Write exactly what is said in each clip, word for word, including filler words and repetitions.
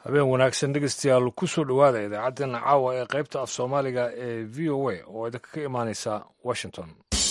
habeen wanaagsan dhegeystayaal ku soo dhowaada idaacaddeena caawa ee qaybta af soomaaliga ee v o a oo idinka ka imaanaysa washington.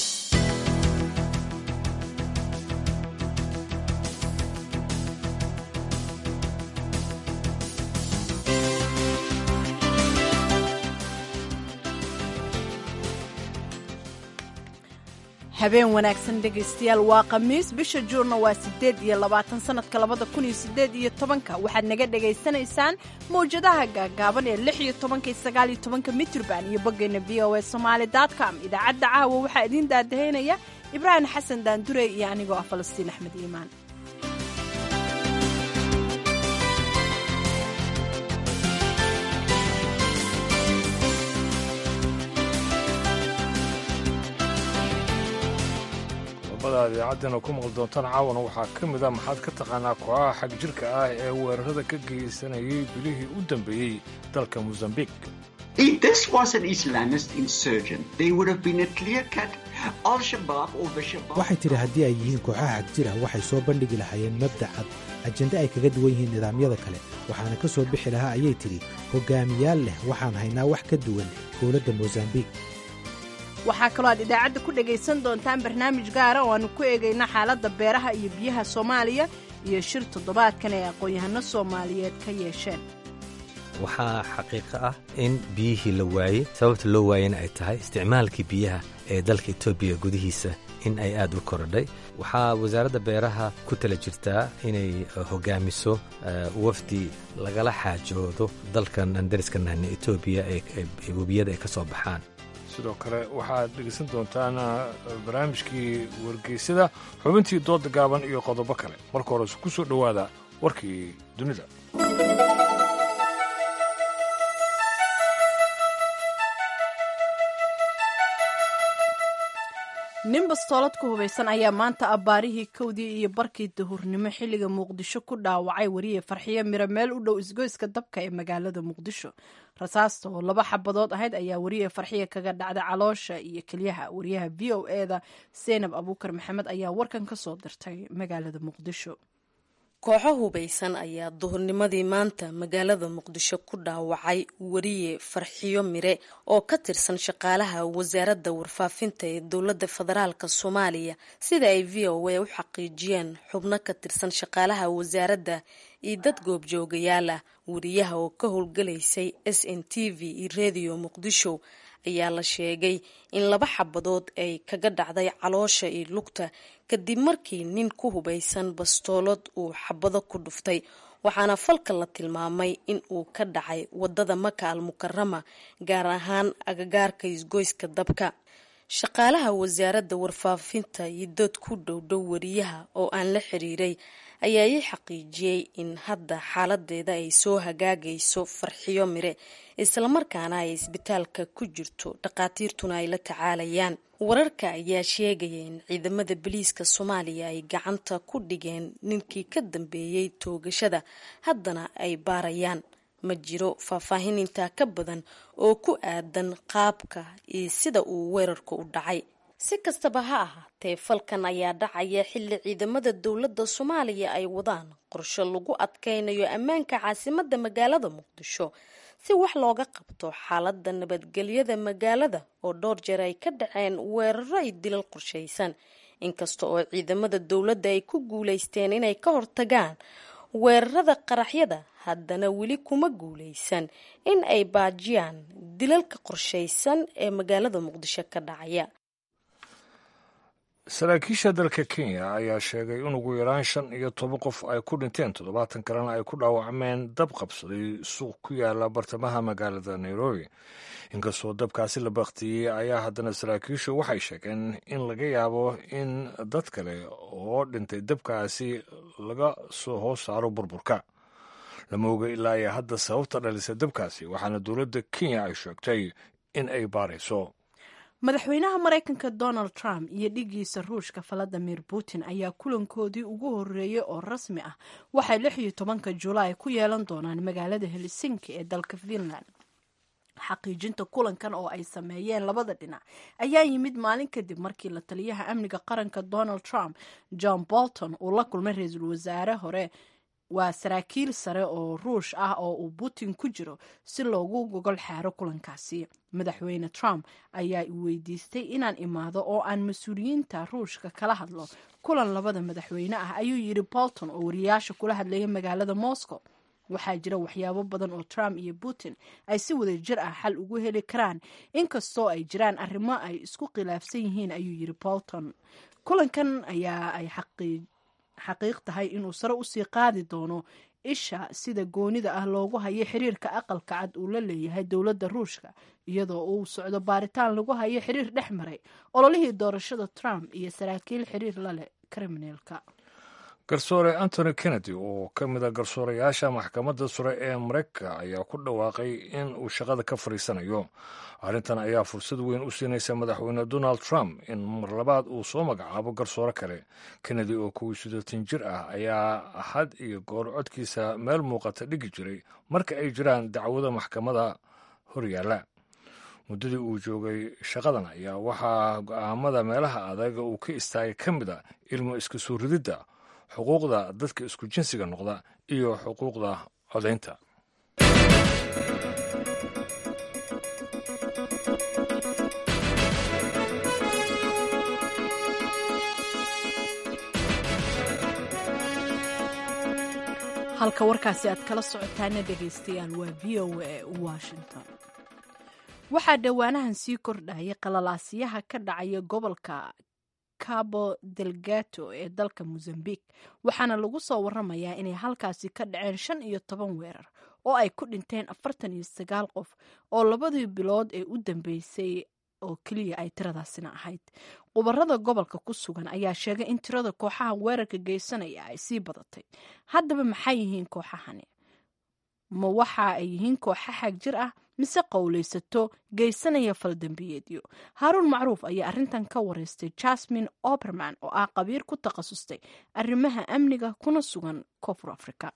habeen wanaagsan dhegaystayaal waa khamiis bisha juurna waa siddeed iyo labaatan sanadka labada kun iyo siddeed iyo tobanka waxaad naga dhegaysanaysaan mawjadaha gaagaaban ee lix iyo tobanka iyo sagaal iyo tobanka mitrban iyo boggeena v o a somaali dot com idaacadda caawa waxaa idiin daadahaynaya ibraahim xasan daandure iyo anigoo ah falastiin axmed iimaan. idaacaddeena ku maqli doontaan caawana waxaa ka mid a maxaad ka taqaanaa kooxaha xag jirka ah ee weerarada ka geysanayay bilihii u dambeeyey dalka mosambik. waxay tidhi haddii ay yihiin kooxaha xag jir ah waxay soo bandhigi lahaayeen mabda cad ajende ay kaga duwan yihiin nidaamyada kale waxaana ka soo bixi lahaa ayay tidhi hogaamiyaal leh waxaan haynaa wax ka duwan dowladda mosambik. waxaa kaloo aad idaacadda ku dhegaysan doontaan barnaamij gaara oo aanu ku eegayna xaaladda beeraha iyo biyaha soomaaliya iyo shir toddobaadkan ay aqoon-yahano soomaaliyeed ka yeesheen. waxaa xaqiiqo ah in biyihii la waayey sababta loo waayena ay tahay isticmaalkii biyaha ee dalka etoobiya gudihiisa in ay aad u korodhay. waxaa wasaaradda beeraha ku tala jirtaa inay hogaamiso wafdi lagala xaajoodo dalkan aan dariska nahna etoobiya ee webiyada ay ka soo baxaan. sidoo kale waxaad dhegeysan doontaan barnaamijkii wargeysada xubintii dooda gaaban iyo qodobo kale. marka hore ku soo dhowaada warkii dunida. nin bastoolad ku hubaysan ayaa maanta abbaarihii kowdii iyo barkii dahurnimo xilliga muqdisho ku dhaawacay wariye farxiyo miro meel u dhow isgoyska dabka ee magaalada muqdisho. rasaasta oo laba xabadood ahayd ayaa wariye farxiyo kaga dhacday caloosha iyo kelyaha. wariyaha v o eda seynab abuukar maxamed ayaa warkan ka soo dirtay magaalada muqdisho. kooxo hubaysan ayaa duhurnimadii maanta magaalada muqdisho ku dhaawacay wariye farxiyo mire oo ka tirsan shaqaalaha wasaaradda warfaafinta ee dowladda federaalk soomaaliya sida ay v o a u xaqiijiyeen xubno ka tirsan shaqaalaha wasaaradda iyo dad goobjoogayaal ah. wariyaha oo ka howlgalaysay s n t v iyo rediyo muqdisho ayaa la sheegay in laba xabadood ay kaga dhacday caloosha iyo lugta kadib markii nin ku hubaysan bastoolad uu xabado ku dhuftay, waxaana falka la tilmaamay in uu ka dhacay wadada maka al mukarama gaar ahaan agagaarka isgoyska dabka. shaqaalaha wasaaradda warfaafinta iyo dad ku dhowdhow wariyaha oo aan la xiriiray ayaa ii xaqiijiyey in hadda xaaladeeda ay soo hagaagayso farxiyo mire islamarkaana ay isbitaalka ku jirto dhaqaatiirtuna ay la tacaalayaan. wararka ayaa sheegaya in ciidamada booliiska soomaaliya ay gacanta ku dhigeen ninkii ka dambeeyey toogashada haddana ay baarayaan. ma jiro faahfaahin intaa ka badan oo ku aadan qaabka iyo sida uu weerarku u dhacay. si kastaba ha ahaatee falkan ayaa dhacaya xilli ciidamada dowladda soomaaliya ay wadaan qorshe lagu adkaynayo ammaanka caasimadda magaalada muqdisho si wax looga qabto xaaladda nabadgelyada magaalada oo dhowr jeer ay ka dhaceen weeraro iyo dilal qorshaysan. inkasta oo ciidamada dowladda ay ku guulaysteen inay ka hortagaan weerarada qaraxyada haddana weli kuma guulaysan in ay baajiyaan dilalka qorshaysan ee magaalada muqdisho ka dhacaya. saraakiisha dalka kenya ayaa sheegay in ugu yaraan shan iyo toban qof ay ku dhinteen toddobaatan kalena ay ku dhaawacmeen dab qabsaday suuq ku yaala bartamaha magaalada nairobi. inkastoo dabkaasi la baktiyey ayaa haddana saraakiishu waxay sheegeen in laga yaabo in dad kale oo dhintay dabkaasi laga soo hoos saaro burburka. lama oga ilaa iyo hadda sababta dhalisa dabkaasi, waxaana dowladda kenya ay sheegtay in ay baarayso. madaxweynaha maraykanka donald trump iyo dhigiisa ruushka valadimir putin ayaa kulankoodii ugu horeeyey oo rasmi ah waxay lix iyo tobanka julaay ku yeelan doonaan magaalada helsinki ee dalka finland. xaqiijinta kulankan oo ay sameeyeen labada dhinac ayaa yimid maalin kadib markii la taliyaha amniga qaranka Donald Trump John Bolton uu la kulmay ra-iisul wasaare hore waa saraakiil sare oo ruush ah oo uu putin ku jiro si loogu gogol xaaro kulankaasi. madaxweyne trump ayaa i weydiistay inaan imaado oo aan mas-uuliyiinta ruushka kala hadlo kulan labada madaxweyne ah, ayuu yidhi bolton oo wariyaasha kula hadlaya magaalada moscow. waxaa jira waxyaabo badan oo Trump iyo Putin ay si wada jir ah xal ugu heli karaan, inkastoo ay jiraan arrimo ay isku khilaafsan yihiin, ayuu yiri Bolton. kulankan ayaa ay xaqiiq tahay inuu sare usii qaadi doono isha sida goonida ah loogu hayo xiriirka aqalka cad uu la leeyahay dowladda Ruushka, iyadoo uu socdo baaritaan lagu hayo xiriir dhex maray ololihii doorashada Trump iyo saraakiil xiriir la leh kriminalka. garsoore Anthony Kennedy oo ka mid a garsoorayaasha maxkamadda sare ee Mareykanka ayaa ku dhawaaqay in uu shaqada ka fariisanayo. arrintan ayaa fursad weyn u siinaysa madaxweyne Donald Trump in mar labaad uu soo magacaabo garsoore kale. Kennedy oo kow iyo siddeetan jir ah ayaa had iyo goor codkiisa meel muuqata dhigi jiray marka ay jiraan dacwada maxkamadda horyaala. muddadii uu joogay shaqadan ayaa waxaa go'aamada meelaha adaga uu ka istaagay ka mid a ilmo iska soo rididda, xuquuqda dadka isku jinsiga noqda iyo xuquuqda codaynta. halka warkaasi aad kala socotaana dhegaystayaal waa v o a Washington. waxaa dhowaanahan sii kordhayay qalalaasyaha ka dhacaya gobolka Cabo Delgado ee dalka Mozambique, waxaana lagu soo waramayaa inay halkaasi ka dhaceen shan iyo toban weerar oo ay ku dhinteen afartan iyo sagaal qof oo labadii bilood ee u dambeysay oo keliya ay tiradaasina ahayd. Qubarada gobolka ku sugan ayaa sheegay in tirada kooxaha weerarka geysanaya ay sii badatay. haddaba maxay yihiin kooxahani? ma waxa ay yihiin kooxa xag jir ah mise qowlaysato geysanaya faldambiyeedyo? Haaruun Macruuf ayaa arrintan ka wareystay Jasmine Oberman oo ah qabiir ku takhasustay arrimaha amniga kuna sugan Koonfur Afrika.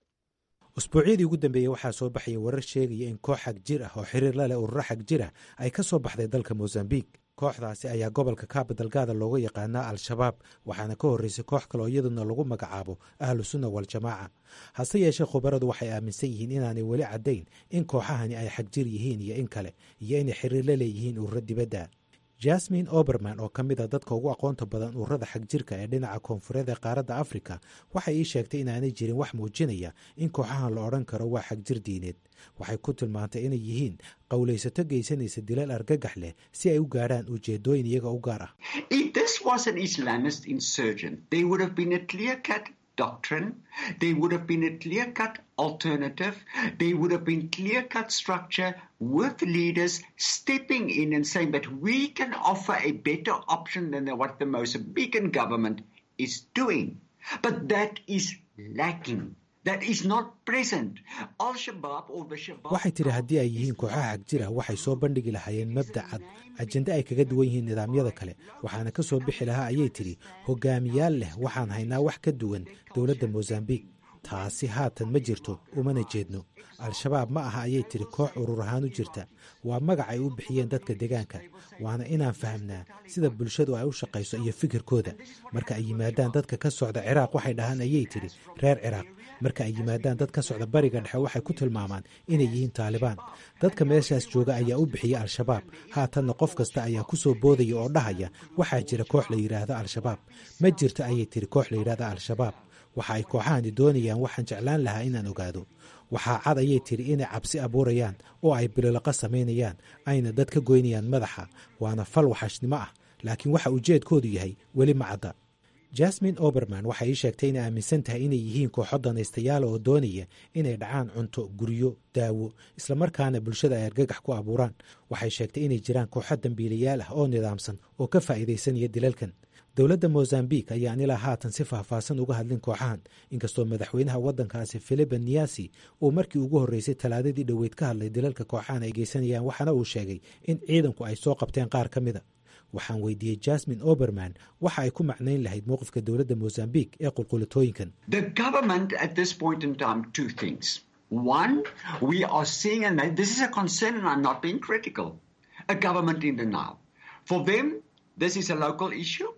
usbuucyadii ugu dambeeyey waxaa soo baxaya warar sheegaya in koox xag jir ah oo xiriir la leh ururo xag jir ah ay ka soo baxday dalka Mozambique. kooxdaasi ayaa gobolka Cabo Delgado looga yaqaanaa Al-Shabaab, waxaana ka horreysay koox kale oo iyaduna lagu magacaabo Ahlu Sunna wal Jamaaca. hase yeeshee khubaradu waxay aaminsan yihiin inaanay weli caddayn in kooxahani ay xag jir yihiin iyo in kale, iyo inay xiriir la leeyihiin ururo dibadda. Jasmine Oberman oo ka mid a dadka ugu aqoonta badan ururada xag jirka ee dhinaca koonfureed ee qaaradda Afrika waxay ii sheegtay inaanay jirin wax muujinaya in kooxahan la odhan karo waa xag jir diineed. waxay ku tilmaantay inay yihiin qowlaysato geysanaysa dilal argagax leh si ay u gaadhaan ujeedooyin iyaga u gaar ah. If this was an Islamist insurgent, there would have been a clear-cut doctrine, there would have been a clear-cut alternative, there would have been clear-cut structure with leaders stepping in and saying that we can offer a better option than what the Mozambican government is doing. But that is lacking. That is not present. Al-Shabaab or the Shabaab... waxay tiri haddii ay yihiin kooxaha xag jir ah waxay soo bandhigi lahaayeen mabda cad, ajende ay kaga duwan yihiin nidaamyada kale, waxaana ka soo bixi lahaa ayay tiri hogaamiyaal leh waxaan haynaa wax ka duwan dowladda Mozambique. taasi haatan ma jirto, umana jeedno. Al-Shabaab ma aha ayay tiri koox urur ahaan u jirta, waa magac ay u bixiyeen dadka deegaanka, waana inaan fahamnaa sida bulshadu ay u shaqayso iyo fikirkooda. marka ay yimaadaan dadka ka socda Ciraaq waxay dhahaan ayay tiri reer Ciraaq, marka ay yimaadaan dad ka socda bariga dhexe waxay ku tilmaamaan inay yihiin Taalibaan. dadka meeshaas jooga ayaa u bixiyay Al-Shabaab, haatanna qof kasta ayaa ku soo boodaya oo dhahaya waxaa jira koox la yidhaahdo Al-Shabaab. ma jirto ayay tiri koox la yidhaahdo Al-Shabaab. waxa ay kooxahani doonayaan waxaan jeclaan lahaa inaan ogaado. waxaa cad ayay tiri inay cabsi abuurayaan oo ay bililaqa samaynayaan, ayna dad ka goynayaan madaxa, waana fal waxashnimo ah, laakiin waxa ujeedkoodu yahay weli ma cadda. Jasmine Oberman waxay ii sheegtay inay aaminsan tahay inay yihiin kooxo danaystayaal oo doonaya inay dhacaan cunto, guryo, daawo, islamarkaana bulshada ay argagax ku abuuraan. waxay sheegtay inay jiraan kooxo dambiilayaal ah oo nidaamsan oo ka faa'iidaysanaya dilalkan. dowladda Mozambique ayaan ilaa haatan si faahfaahsan uga hadlin kooxahan, inkastoo madaxweynaha waddankaasi Filipe Nyusi uu markii ugu horreysay talaadadii dhoweyd ka hadlay dilalka kooxahan ay geysanayaan, waxaana uu sheegay in ciidanku ay soo qabteen qaar ka mida. waxaan weydiiyey Jasmine Oberman waxa ay ku macnayn lahayd mowqifka dowladda Mozambique ee qulqulitooyinkan. The government at this point in time, two things. One, we are seeing, and this is a concern and I'm not being critical, a government in denial. For them, this is a local issue.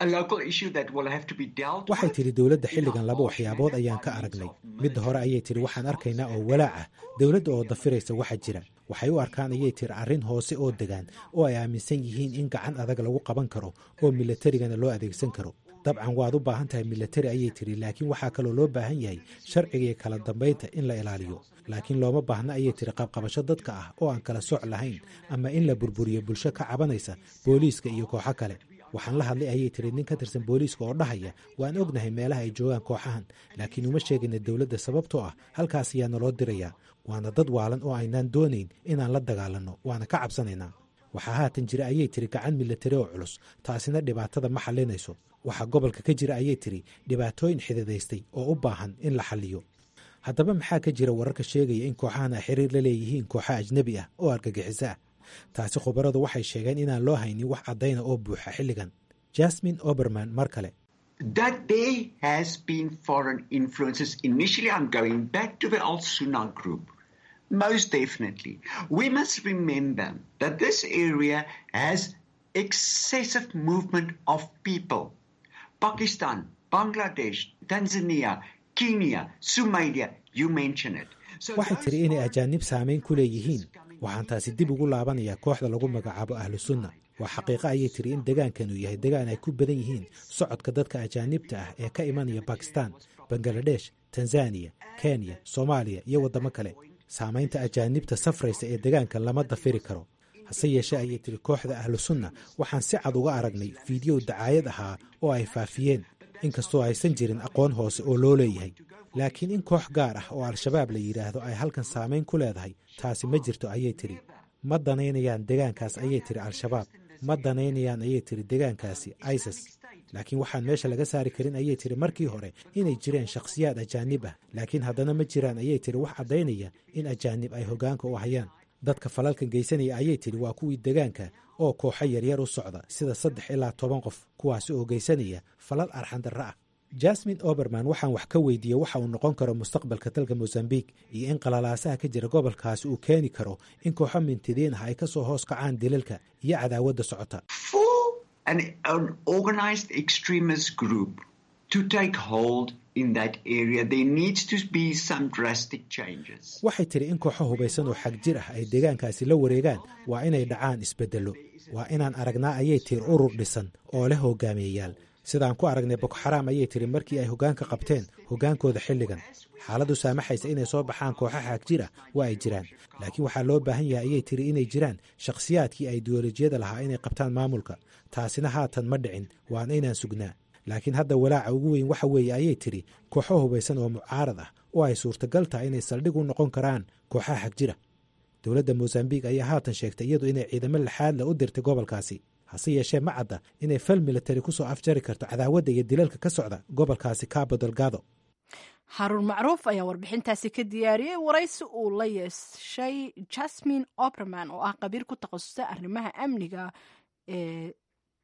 waxay tidhi dowladda xilligan laba waxyaabood ayaan ka aragnay. midda hore ayay tidhi waxaan arkaynaa oo walaac ah dowladda oo dafiraysa waxa jira. waxay u arkaan ayay tidhi arrin hoose oo degaan oo ay aaminsan yihiin in gacan adag lagu qaban karo oo milatarigana loo adeegsan karo. dabcan waad u baahan tahay milatari ayay tidhi, laakiin waxaa kaloo loo baahan yahay sharciga iyo kala dambaynta in la ilaaliyo. laakiin looma baahna ayay tidhi qabqabasho dadka ah oo aan kala soc lahayn ama in la burburiyo bulsho ka cabanaysa booliiska iyo kooxo kale. waxaan la hadlay ayay tidhi nin ka tirsan booliiska oo dhahaya waan ognahay meelaha ay joogaan kooxahan, laakiin uma sheegayna dowladda sababtoo ah halkaas ayaa naloo dirayaa. waana dad waalan oo aynaan doonayn inaan la dagaalanno, waana ka cabsanaynaa. waxaa haatan jira ayay tidhi gacan milatari oo culus, taasina dhibaatada ma xallinayso. waxaa gobolka ka jira ayay tidhi dhibaatooyin xididaystay oo u baahan in la xalliyo. haddaba maxaa ka jira wararka sheegaya in kooxahan ay xiriir la leeyihiin kooxa ajnebi ah oo argagixiso ah? taasi khubaradu waxay sheegeen inaan loo haynin wax caddayna oo buuxa xilligan. jasmine oberman mar kale. That there has been foreign influences. Initially, I'm going back to the Al-Sunnah group. Most definitely. We must remember that this area has excessive movement of people. Pakistan, Bangladesh, Tanzania, Kenya, Somalia, you mention it. waxay tiri inay ajaanib saamayn ku leeyihiin. waxaan taasi dib ugu laabanayaa kooxda lagu magacaabo ahlu sunna. waa xaqiiqo ayay tiri in degaankanuu yahay degaan ay ku badan yihiin socodka dadka ajaanibta ah ee ka imanaya bakistan, bangaladesh, tanzaniya, kenya, soomaaliya iyo waddamo kale. saamaynta ajaanibta safraysa ee degaankan lama dafiri karo. hase yeeshee ayay tiri kooxda ahlu sunna waxaan si cad uga aragnay fiidiyow dacaayad ahaa oo ay faafiyeen, inkastoo aysan jirin aqoon hoose oo loo leeyahay. laakiin in koox gaar ah oo al-shabaab la yidhaahdo ay halkan saamayn ku leedahay taasi ma jirto ayay tiri. ma danaynayaan degaankaas ayay tiri al-shabaab, ma danaynayaan ayay tiri degaankaasi isis. laakiin waxaan meesha laga saari karin ayay tiri markii hore inay jireen shakhsiyaad ajaanib ah, laakiin haddana ma jiraan ayay tiri wax caddaynaya in ajaanib ay hoggaanka u hayaan. dadka falalkan geysanaya ayay tiri waa kuwii degaanka oo kooxo yaryar u socda sida saddex ilaa toban qof, kuwaasi oo geysanaya falal arxandarra ah. jasmine oberman waxaan wax ka weydiiyey waxa uu noqon karo mustaqbalka dalka mozambique iyo in qalalaasaha ka jira gobolkaasi uu keeni karo in kooxo mintidiin ah ay ka soo hoos kacaan dilalka iyo cadaawadda socota. An, an organized extremist group to take hold in that area, there needs to be some drastic changes. waxay tiri in kooxo hubaysan oo xag jir ah ay deegaankaasi la wareegaan waa inay dhacaan isbeddello. waa inaan aragnaa ayay tiri urur dhisan oo leh hogaamiyayaal sidaan ku aragnay boko xaraam ayay tiri markii ay hoggaanka qabteen hoggaankooda xilligan. xaaladdu saamaxaysa inay soo baxaan kooxo xag jir ah waa ay jiraan, laakiin waxaa loo baahan yahay ayay tiri inay jiraan shakhsiyaadkii ay ideolojiyada lahaa inay qabtaan maamulka. taasina haatan ma dhicin, waana inaan sugnaa. laakiin hadda walaaca ugu weyn waxa weeye ayay tiri kooxo hubaysan oo mucaarad ah oo ay suurtagal tahay inay saldhig u noqon karaan kooxaha xag jira. dowladda mozambique ayaa haatan sheegtay iyadu inay ciidamo laxaadla u dirtay gobolkaasi. hase yeeshee ma cadda inay fal militari ku soo afjari karto cadaawadda iyo dilalka ka socda gobolkaasi cabo delgado. haruun macruuf ayaa warbixintaasi ka diyaariyey waraysi uu la yeeshay jasmine oberman oo ah qabiir ku takhasusay arrimaha amniga ee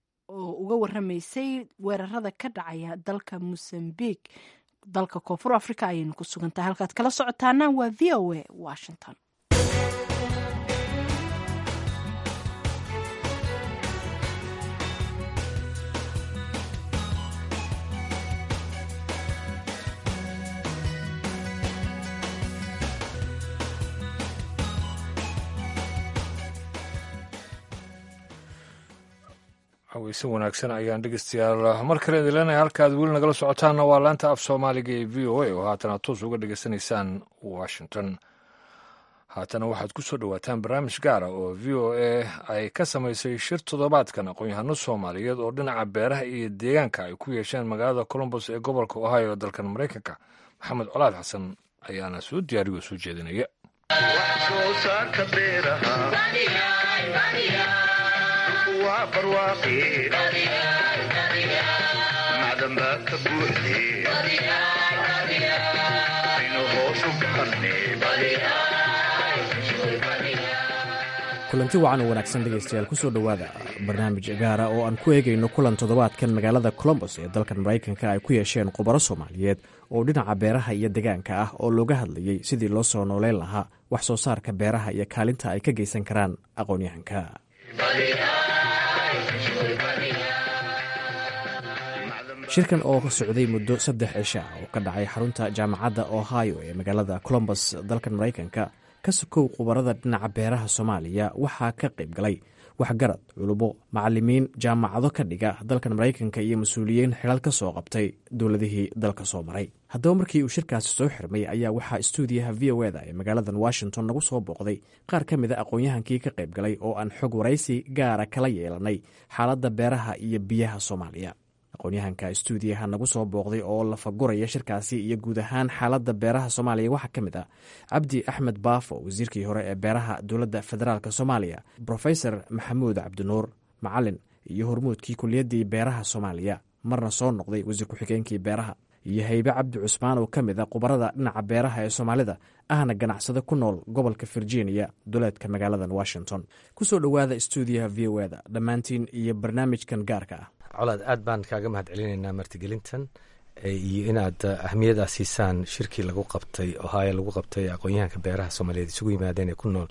oo uga waramaysay weerarada ka dhacaya dalka mozambique. dalka koonfur africa ayaynu ku sugantahay. halkaad kala socotaana waa v o a washington. haweyse wanaagsan ayaan dhegeystayaal mar kale idin leenahay. halkaad weli nagala socotaanna waa laanta af soomaaliga ee v o a oo haatana toos uga dhegeysanaysaan washington. haatana waxaad ku soo dhowaataan barnaamij gaara oo v o a ay ka samaysay shir toddobaadkan aqoon-yahano soomaaliyeed oo dhinaca beeraha iyo deegaanka ay ku yeesheen magaalada colombos ee gobolka ohio dalkan maraykanka. maxamed colaad xasan ayaana soo diyaariyo soo jeedinaya. kulanti wacan oo wanaagsan dhegaystayaal kusoo dhowaada barnaamij gaara oo aan ku eegayno kulan toddobaadkan magaalada colombos ee dalkan maraykanka ay ku yeesheen khubaro soomaaliyeed oo dhinaca beeraha iyo deegaanka ah oo looga hadlayey sidii loo soo nooleyn lahaa wax soo saarka beeraha iyo kaalinta ay ka geysan karaan aqoon-yahanka. shirkan oo ka socday muddo saddex cisho ah oo ka dhacay xarunta jaamacadda ohio ee magaalada colombus dalkan maraykanka ka sokow khubarada dhinaca beeraha soomaaliya waxaa ka qayb galay waxgarad culubo macalimiin jaamacado ka dhiga dalkan maraykanka iyo mas-uuliyiin xilal ka soo qabtay dowladihii dalka soo maray haddaba markii uu shirkaasi soo xirmay ayaa waxaa stuudiyaha v o eda ee magaaladan washington nagu soo booqday qaar ka mid a aqoon-yahankii ka qayb galay oo aan xog waraysi gaara kala yeelanay xaaladda beeraha iyo biyaha soomaaliya aqoon-yahanka stuudiyaha nagu soo booqday oo lafaguraya shirkaasi iyo guud ahaan xaaladda beeraha soomaaliya waxaa ka mid ah cabdi axmed baafo wasiirkii hore ee beeraha dowladda federaalk soomaaliya brofesor maxamuud cabdinuur macalin iyo hormuudkii kuliyaddii beeraha soomaaliya marna soo noqday wasiir ku-xigeenkii beeraha iyo haybe cabdi cusmaan oo ka mid a khubarada dhinaca beeraha ee soomaalida ahna ganacsado ku nool gobolka virginia duleedka magaaladan washington kusoo dhowaada stuudiyaha v o eda dhammaantiin iyo barnaamijkan gaarka ah colaad aad baan kaaga mahad celinaynaa martigelintan iyo inaad ahmiyada siisaan shirkii lagu qabtay ohio lagu qabtay aqoon-yahanka beeraha soomaaliyeed isugu yimaadeen ee ku nool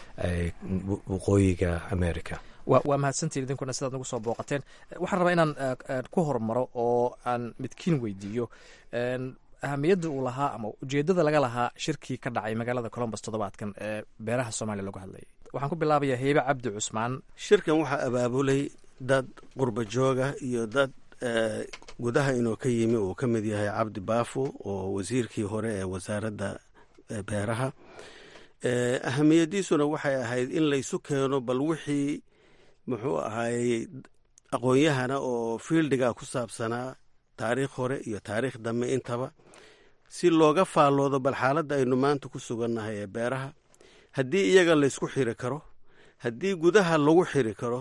waqooyiga america waa mahadsantiin idinkuna sidaad nagu soo booqateen waxaan rabaa inaan ku hormaro oo aan midkiin weydiiyo ahamiyadda uu lahaa ama ujeedada laga lahaa shirkii ka dhacay magaalada colombus toddobaadkan ee beeraha soomaaliya lagu hadlayay waxaan ku bilaabayaa heybe cabdi cusmaan shirkan waxaa abaabulay dad qurba jooga iyo dad gudaha inuu ka yimi uu ka mid yahay cabdi baafo oo wasiirkii hore ee wasaaradda beeraha ahamiyadiisuna waxay ahayd in laysu keeno bal wixii muxuu ahaayey aqoon-yahana oo fiildiga ku saabsanaa taariikh hore iyo taariikh dambe intaba si looga faalloodo bal xaaladda aynu maanta ku sugannahay ee beeraha haddii iyaga laysku xiri karo haddii gudaha lagu xiri karo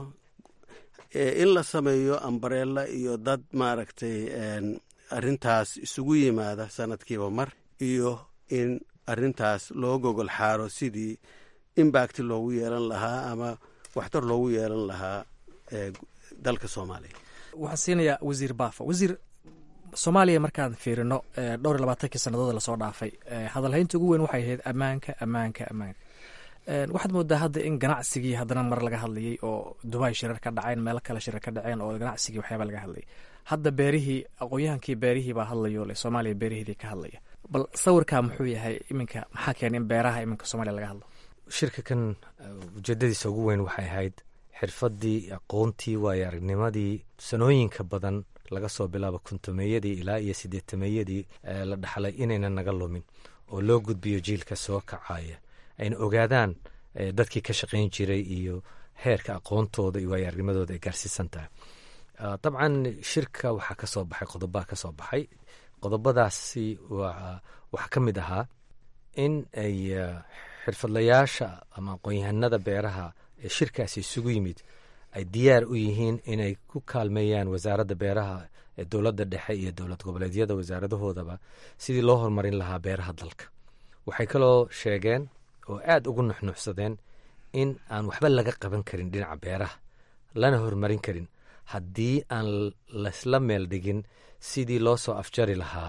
in la sameeyo ambareella iyo dad maaragtay arrintaas isugu yimaada sanadkiiba mar iyo in arrintaas loo gogol xaaro sidii imbacti loogu yeelan lahaa ama waxtar loogu yeelan lahaa dalka soomaaliya waxaan siinayaa wasiir baafo wasiir soomaaliya markaan fiirino dhowr iyo labaatankii sannadood lasoo dhaafay hadalhaynta ugu weyn waxay ahayd ammaanka ammaanka ammaanka waxaad moodaa hadda in ganacsigii haddana mar laga hadlayay oo dubai shirar ka dhaceen meelo kale shirar ka dhaceen oo ganacsigii waxyaaba laga hadlayay hadda beerihii aqoon-yahankii beerihii baa hadlayo le soomaaliya beerihiidii ka hadlaya bal sawirkaa muxuu yahay iminka maxaa keenay in beeraha iminka soomaaliya laga hadlo shirka kan ujeedadiisa ugu weyn waxay ahayd xirfaddii aqoontii waayo aragnimadii sanooyinka badan laga soo bilaabo kuntumeeyadii ilaa iyo sideetameeyadii la dhaxlay inayna naga lumin oo loo gudbiyo jiilka soo kacaya ayna ogaadaan dadkii ka shaqayn jiray iyo heerka aqoontooda iyo waayo aragnimadooda ay gaarsiisan tahay dabcan shirka waxaa ka soo baxay qodobaa ka soo baxay qodobadaasi waxaa ka mid ahaa in ay xirfadlayaasha ama aqoon-yahanada beeraha ee shirkaasi isugu yimid ay diyaar u yihiin inay ku kaalmeeyaan wasaaradda beeraha ee dowladda dhexe iyo dowlad goboleedyada wasaaradahoodaba sidii loo horumarin lahaa beeraha dalka waxay kaloo sheegeen oo aad ugu nuxnuxsadeen in aan waxba laga qaban karin dhinaca beeraha lana horumarin karin haddii aan laysla meel dhigin sidii loo soo afjari lahaa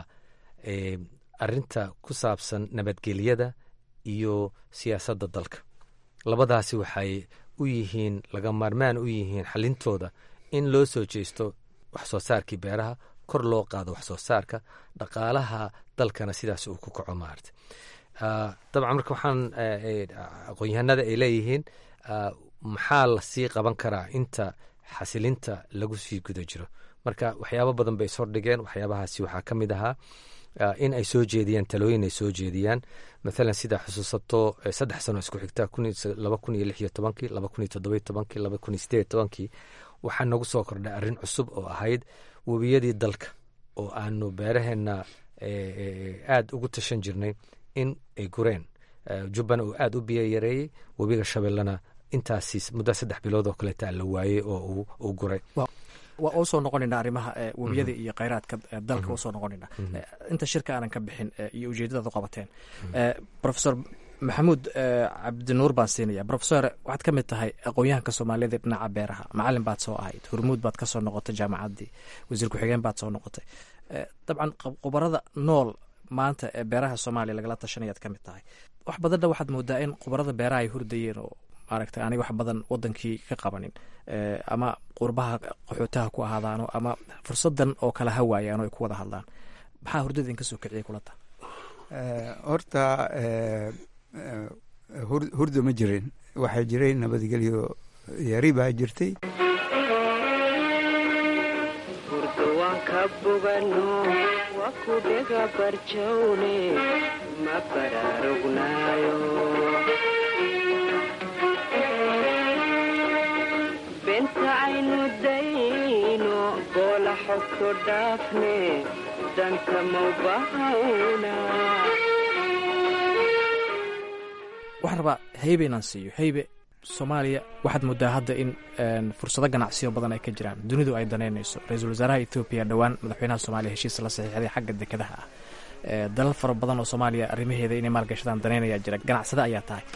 arinta ku saabsan nabadgelyada iyo siyaasadda dalka labadaasi waxay u yihiin laga maarmaan u yihiin xalintooda in loo soo jeesto wax soo saarkii beeraha kor loo qaado wax soo saarka dhaqaalaha dalkana sidaas uu ku kaco maarta dabcan marka waxaan aqoon-yahanada ay leeyihiin maxaa lasii qaban karaa inta xasilinta lagu sii guda jiro marka waxyaabo badan bay ishordhigeen waxyaabahaasi waxaa ka mid ahaa in ay soo jeediyaan talooyin ay soo jeediyaan maalan sida xusuusato saddex sano isku xigta laba kun iyo lix iyo tobankii laba kun iyo toddoba iyo tobankii laba kun iyo sideed iyo tobankii waxaa nagu soo kordhay arrin cusub oo ahayd webiyadii dalka oo aanu beeraheenna aad ugu tashan jirnay in ay gureen jubbana uu aad u biyo yareeyey webiga shabeellana intaasi muddo saddex bilood oo kaleeta la waayey oo uu guray waa oo soo noqonaynaa arrimaha webiyada iyo kheyraadka dalka usoo noqonaynaa inta shirka aanan ka bixin iyo ujeedadaad u qabateen profesor maxamuud cabdinuur baan siinaya profesor waxaad ka mid tahay aqoon-yahanka soomaaliyada dhinaca beeraha macalin baad soo ahayd hormuud baad ka soo noqotay jaamacaddii wasiir ku-xigeen baad soo noqotay dabcan khubarada nool maanta ee beeraha soomaaliya lagala tashanayaad ka mid tahay wax badanna waxaad moodaa in khubarada beeraha ay hurdayeen oo maaragtay aanay wax badan wadankii ka qabanin ama qurbaha qaxootaha ku ahaadaano ama fursadan oo kale ha waayaan oo ay ku wada hadlaan, maxaa hurdada idinka soo kiciyay kulanta? horta hurdo ma jirin, waxaa jiray nabadgelyo yari baa jirtay. hurdo waan ka bogano waa ku dhega barjowne ma baraarugnayo benta aynu dayno goola xogto dhaafne danta maubahayna. waxaan rabaa haybe inaan siiyo. haybe, soomaaliya waxaad moodaa hadda in fursado ganacsiyo badan ay ka jiraan, dunidu ay danaynayso. ra-iisul wasaaraha ethoobiya dhowaan madaxweynaha soomaaliya heshiis la saxiixday xagga dekedaha ah. dalal fara badan oo soomaaliya arrimaheeda inay maalgashadaan danaynayaa jira. ganacsada ayaa tahay,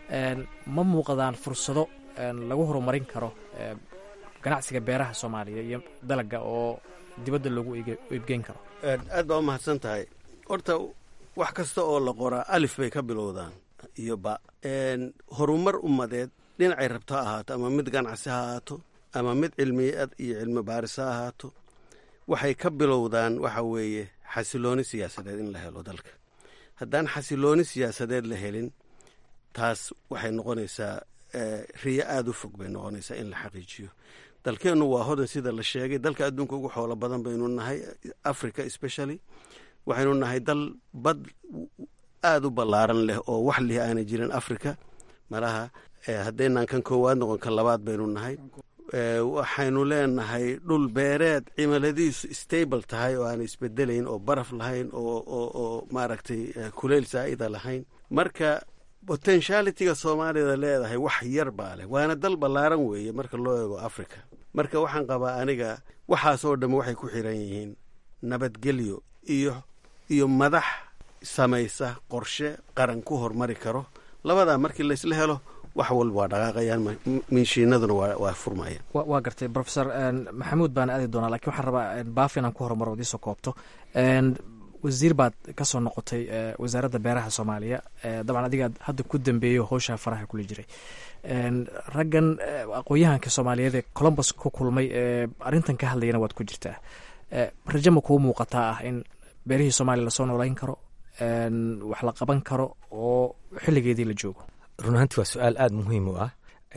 ma muuqdaan fursado lagu horumarin karo ganacsiga beeraha soomaaliya iyo dalaga oo dibadda loogu iibgeyn karo? aad baa u mahadsan tahay. horta wax kasta oo la qoraa alif bay ka bilowdaan iyo ba. horumar ummadeed dhinacay rabto ha ahaato, ama mid ganacsi ha ahaato, ama mid cilmiyaad iyo cilmi baaris ha ahaato, waxay ka bilowdaan waxa weeye xasilooni siyaasadeed in la helo dalka. haddaan xasilooni siyaasadeed la helin, taas waxay noqonaysaa riyo aada u fog bay noqonaysaa in la xaqiijiyo. dalkeennu waa hodan sida la sheegay, dalka adduunka ugu xoolo badan baynu nahay, africa especially. waxaynu nahay dal bad aada u ballaaran leh oo wax lih aanay jirin africa. malaha haddaynaan kan koowaad noqon kan labaad baynu nahay. waxaynu leenahay dhul beereed cimiladiisu stable tahay oo aanay isbedelayn, oo baraf lahayn, oo maaragtay kuleyl saa'ida lahayn. marka potentialitiga soomaalida leedahay wax yar baa leh, waana dal ballaaran weeye marka loo eego africa. marka waxaan qabaa aniga waxaasoo dhamme waxay ku xiran yihiin nabadgelyo iyo iyo madax samaysa qorshe qaran ku hormari karo. labadaa markii laysla helo wax walba waa dhaqaaqayaan, minshiinaduna waa furmayaan. waa gartay professor maxamuud baan aadi doonaa, lakiin waxaan rabaa baaf inaan ku horumaro od iisoo koobto. wasiir baad ka soo noqotay wasaaradda beeraha soomaaliya, dabcan adiga hadda ku dambeeyo howshaa faraha kula jiray. raggan aqoon-yahanka soomaaliyeed ee colombus ku kulmay ee arrintan ka hadlayana waad ku jirtaa. rajo ma kuu muuqataa ah in beerihii soomaaliya lasoo noolayn karo, wax la qaban karo oo xilligeedii la joogo? run ahaanti waa su-aal aada muhiim u ah.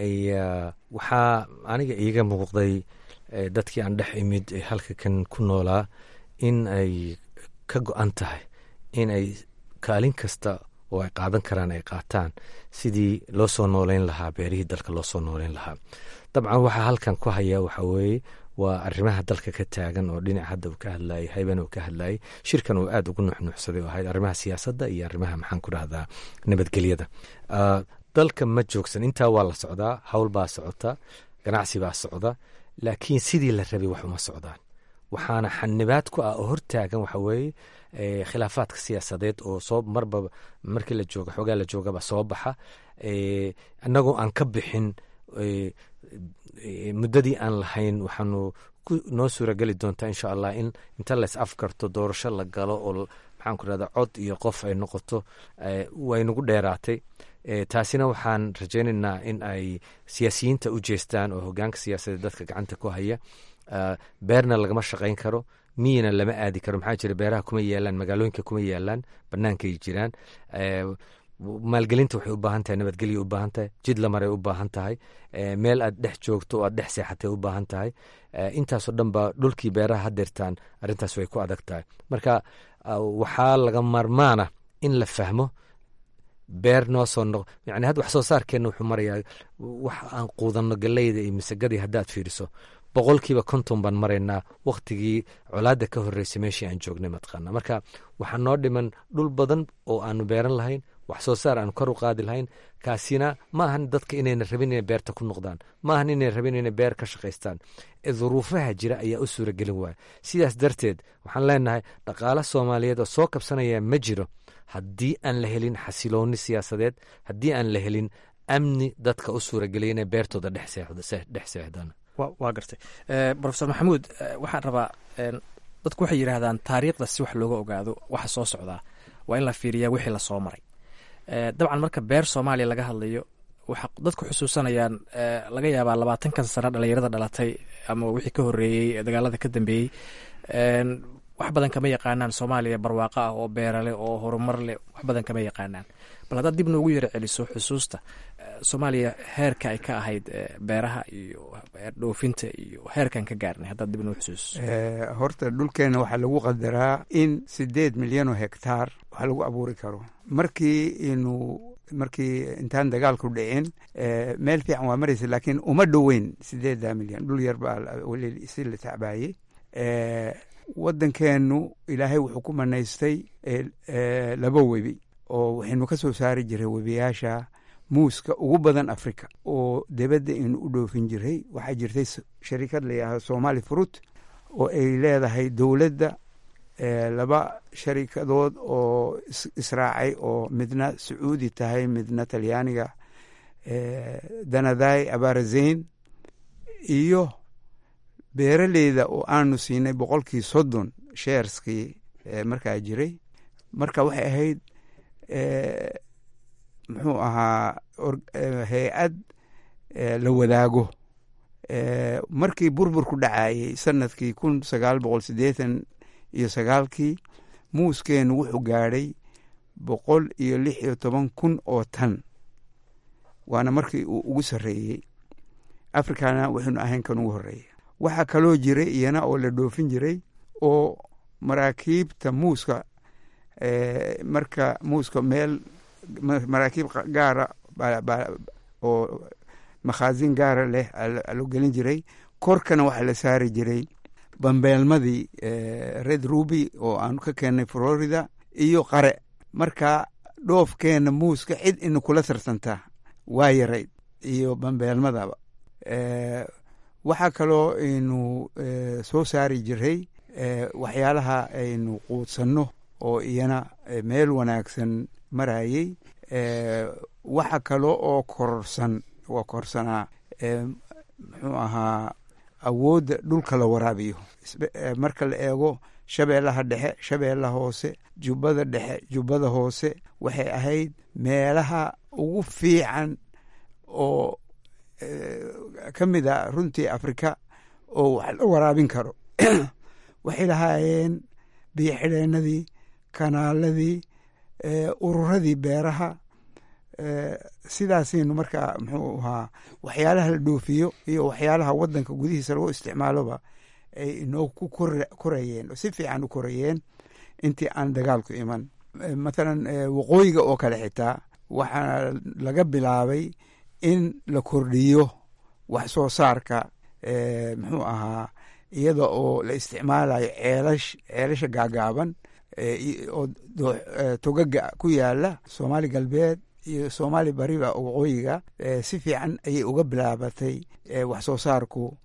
waxaa aniga iiga muuqday dadkii aan dhex imid ee halka kan ku noolaa in ay ka go-an tahay in ay kaalin kasta oo ay qaadan karaan ay qaataan sidii loo soo nooleyn lahaa beerihii dalka loo soo nooleyn lahaa. dabcan waxaa halkan ku hayaa waxaa weeye waa arrimaha dalka ka taagan oo dhinac hadda uu ka hadlayay, hayban uu ka hadlayay, shirkan uu aada ugu nuxnuuxsaday oo ahayd arrimaha siyaasadda iyo arrimaha maxaan ku dhahdaa nabadgelyada. dalka ma joogsan, intaa waa la socdaa, hawl baa socota, ganacsi baa socda, laakiin sidii la rabay wax uma socdaan. waxaana xanibaad ku ah oo hortaagan waxa weeye khilaafaadka siyaasadeed oo soo marba markii la jooga xoogaa la joogaba soo baxa, annagoo aan ka bixin muddadii aan lahayn. waxaanu noo suurageli doontaa insha allah in inta lays afkarto doorasho la galo oo maxaan ku rahda cod iyo qof ay noqoto. waynagu dheeraatay, taasina waxaan rajaynaynaa in ay siyaasiyiinta u jeestaan oo hogaanka siyaasadeed dadka gacanta ku haya. beerna lagama shaqayn karo, miyina lama aadi karo, maxaa jira beeraha kuma yaalaan, magaalooyinka kuma yaalaan, bannaankay jiraan. maalgelinta waxay u baahan tahay, nabadgelya u baahan tahay, jid la maray u baahan tahay, meel aad dhex joogto oo aad dhex seexatay u baahan tahay. intaasoo dhan ba dhulkii beeraha hadeertaan arrintaas way ku adag tahay. marka waxaa laga marmaana in la fahmo beer noo soo noq yani hadda wax soo saarkeenna wuxuu marayaa wax aan quudanno galeyda iyo masagadii haddaad fiiriso boqolkiiba konton baan maraynaa waktigii colaadda ka horreysay meeshii aan joognay mataqaana. marka waxaa noo dhiman dhul badan oo aanu beeran lahayn, wax soo saar aanu kor u qaadi lahayn. kaasina ma ahan dadka inayna rabin inay beerta ku noqdaan, ma ahan inay rabin inay beer ka shaqaystaan. duruufaha jira ayaa u suura gelin waaya. sidaas darteed waxaan leenahay dhaqaala soomaaliyeed oo soo kabsanaya ma jiro haddii aan la helin xasilooni siyaasadeed, haddii aan la helin amni dadka u suurageliya inay beertooda dhex seexdaan. waa gartay profesor maxamuud, waxaan rabaa dadku waxay yidhaahdaan taariikhda si wax looga ogaado waxa soo socdaa waa in la fiiriyaa wixii lasoo maray. dabcan marka beer soomaaliya laga hadlayo waxa dadku xusuusanayaan laga yaabaa labaatankan sano dhalinyarada dhalatay ama wixii ka horeeyey dagaalada ka dambeeyey wax badan kama yaqaanaan soomaaliya barwaaqo ah oo beerale oo horumar leh wax badan kama yaqaanaan bal haddaad dib noogu yaro celiso xusuusta soomaaliya heerka ay ka ahayd beeraha iyo dhoofinta iyo heerkan ka gaarnay haddaad dib noogu xusuuso horta dhulkeena waxaa lagu qadaraa in sideed milyan oo hektaar wax lagu abuuri karo markii inuu markii intaan dagaalku dhicin meel fiican waa maraysa laakiin uma dhoweyn sideedda milyan dhul yar baa weli si la tacbaayey waddankeenu ilaahay wuxuu ku manaystay laba webi oo waxaynu ka soo saari jiray webiyaasha muuska ugu badan africa oo dibadda inu u dhoofin jiray waxaa jirtay sharikad layidhaahdo somali fruit oo ay leedahay dowladda laba sharikadood oo israacay oo midna sacuudi tahay midna talyaaniga danaday abarazayn iyo beeraleyda oo aanu siinay boqolkii soddon sheerskii markaa jiray marka waxay ahayd muxuu ahaa hay-ad la wadaago markii burburku dhacayey sanadkii kun sagaal boqol siddeetan iyo sagaalkii muuskeenu wuxuu gaadhay boqol iyo lix iyo toban kun oo tan waana markii uu ugu sarreeyey africana waxaynu ahayn kan ugu horreeya waxaa kaloo jiray iyana oo la dhoofin jiray oo maraakiibta muuska marka muuska meel maraakiib gaara oo makhaasin gaara leh loo gelin jiray korkana waxaa la saari jiray bambeelmadii red ruby oo aanu ka keennay florida iyo qare marka dhoofkeena muuska cid ina kula tarsantaa waa yarayd iyo bambeelmadaba waxaa kaloo aynu soo saari jiray waxyaalaha aynu quudsanno oo iyana meel wanaagsan marayey waxa kaloo oo kororsan waa korsanaa muxuu ahaa awoodda dhulka la waraabiyo marka la eego shabeellaha dhexe shabeellaha hoose jubbada dhexe jubbada hoose waxay ahayd meelaha ugu fiican oo ka mid a runtii afrika oo wax la waraabin karo waxay lahaayeen biyo xidheennadii kanaaladii ururadii beeraha sidaasaynu markaa muxuu ahaa waxyaalaha la dhoofiyo iyo waxyaalaha waddanka gudihiisa lagu isticmaaloba ay inoo ku korayeen si fiican u korayeen intii aan dagaalku iman mathalan waqooyiga oo kale xitaa waxaa laga bilaabay in la kordhiyo wax soo saarka muxuu ahaa iyada oo la isticmaalayo ceelash ceelasha gaagaaban oo togaga ku yaala soomaali galbeed iyo soomaali bariba waqooyiga si fiican ayay uga bilaabatay wax soo saarku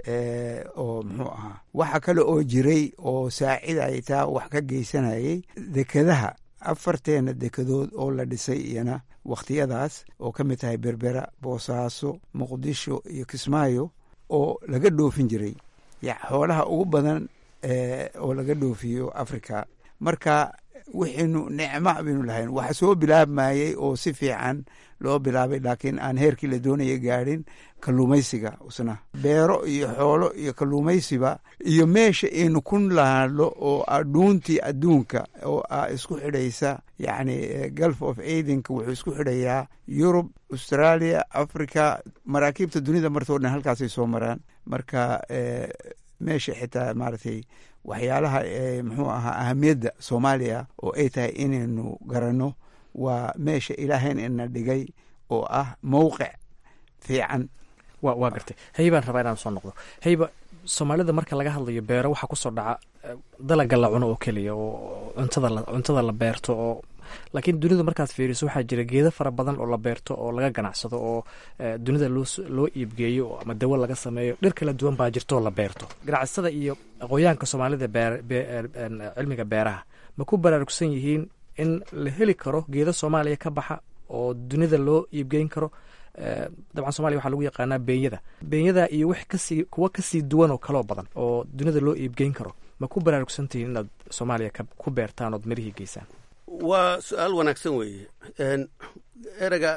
oo muxuu ahaa waxa kale oo jiray oo saacidaya taa wax ka geysanayay dekadaha afarteena dekadood oo la dhisay iyana wakhtiyadaas oo ka mid tahay berbera boosaaso muqdisho iyo kismaayo oo laga dhoofin jiray xoolaha ugu badan oo laga dhoofiyo africa marka waxaynu nicmo baynu lahayn waxa soo bilaabmayey oo si fiican loo bilaabay laakiin aan heerkii la doonaya gaadhin kalluumaysiga usna beero iyo xoolo iyo kalluumaysiba iyo meesha aynu ku lahaadlo oo adhuuntii adduunka oo a isku xidhaysa yacni gulf of aidenka wuxuu isku xidhayaa yurub australia africa maraakiibta dunida martoo dhan halkaasay soo maraan marka meesha xitaa maaragtay waxyaalaha muxuu ahaa ahamiyadda soomaaliya oo ay tahay inaynu garanno waa meesha ilaahayn ina dhigay oo ah mowqic fiican wa waa gartay haybaan rabaa inaan soo noqdo hayba soomaalida marka laga hadlayo beero waxaa kusoo dhaca dalaga la cuno oo keliya oo cuntada la cuntada la beerto oo laakiin dunida markaad fiiriso waxaa jira geedo fara badan oo la beerto oo laga ganacsado oo dunida loo loo iibgeeyo ama dawo laga sameeyo dhir kala duwan baa jirto oo la beerto ganacsada iyo aqoonyahanka soomaalida beer cilmiga beeraha ma ku baraarugsan yihiin in la heli karo geedo soomaaliya ka baxa oo dunida loo iibgeyn karo dabcan soomaliya waxaa lagu yaqaanaa beenyada beenyada iyo wax kasii kuwa kasii duwan oo kaloo badan oo dunida loo iibgeyn karo ma ku baraarugsantihiin inaad soomaaliya ku beertaan ood mirihii geysaan waa su-aal wanaagsan weeye ereyga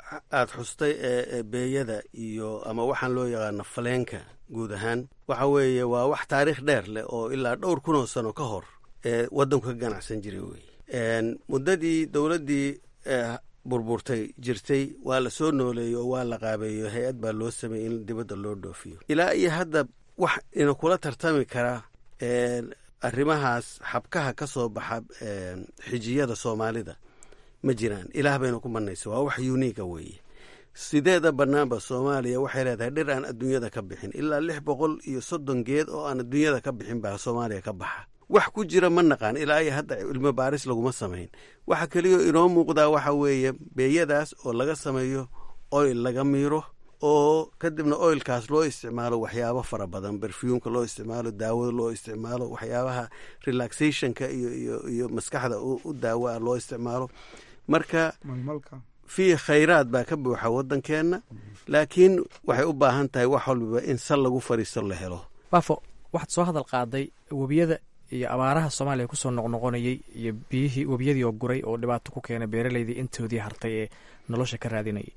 aada xustay ee beeyada iyo ama waxaan loo yaqaano faleenka guud ahaan waxa weeye waa wax taariikh dheer leh oo ilaa dhowr kun oo sano ka hor ee waddanku ka ganacsan jiray wey muddadii dowladdii burburtay jirtay waa la soo nooleeyey oo waa la qaabeeyo hay-ad baa loo sameeyey in dibadda loo dhoofiyo ilaa iyo hadda wax ina kula tartami karaa arrimahaas xabkaha ka soo baxa xijiyada soomaalida ma jiraan ilaah bayna ku manaysa waa wax uniiga weeye sideeda bannaanba soomaaliya waxay leedahay dhir aan adduunyada ka bixin ilaa lix boqol iyo soddon geed oo aan adduunyada ka bixin baa soomaaliya ka baxa wax ku jira ma naqaan ilaa iyo hadda cilmi baaris laguma samayn waxa keliyo inoo muuqdaa waxa weeye beeyadaas oo laga sameeyo oil laga miiro oo kadibna oilkaas loo isticmaalo waxyaabo fara badan berfuumka loo isticmaalo daawada loo isticmaalo waxyaabaha relaxationka iyo iyo iyo maskaxda u daawa loo isticmaalo marka fii khayraad baa ka buuxa waddankeenna laakiin waxay u baahan tahay wax walbaba in sal lagu fadhiisto la helo baafo waxaad soo hadal qaaday webiyada iyo abaaraha soomaaliya kusoo noqnoqonayey iyo biyihii webiyadii oo guray oo dhibaato ku keenay beeraleydii intoodii hartay ee nolosha ka raadinayay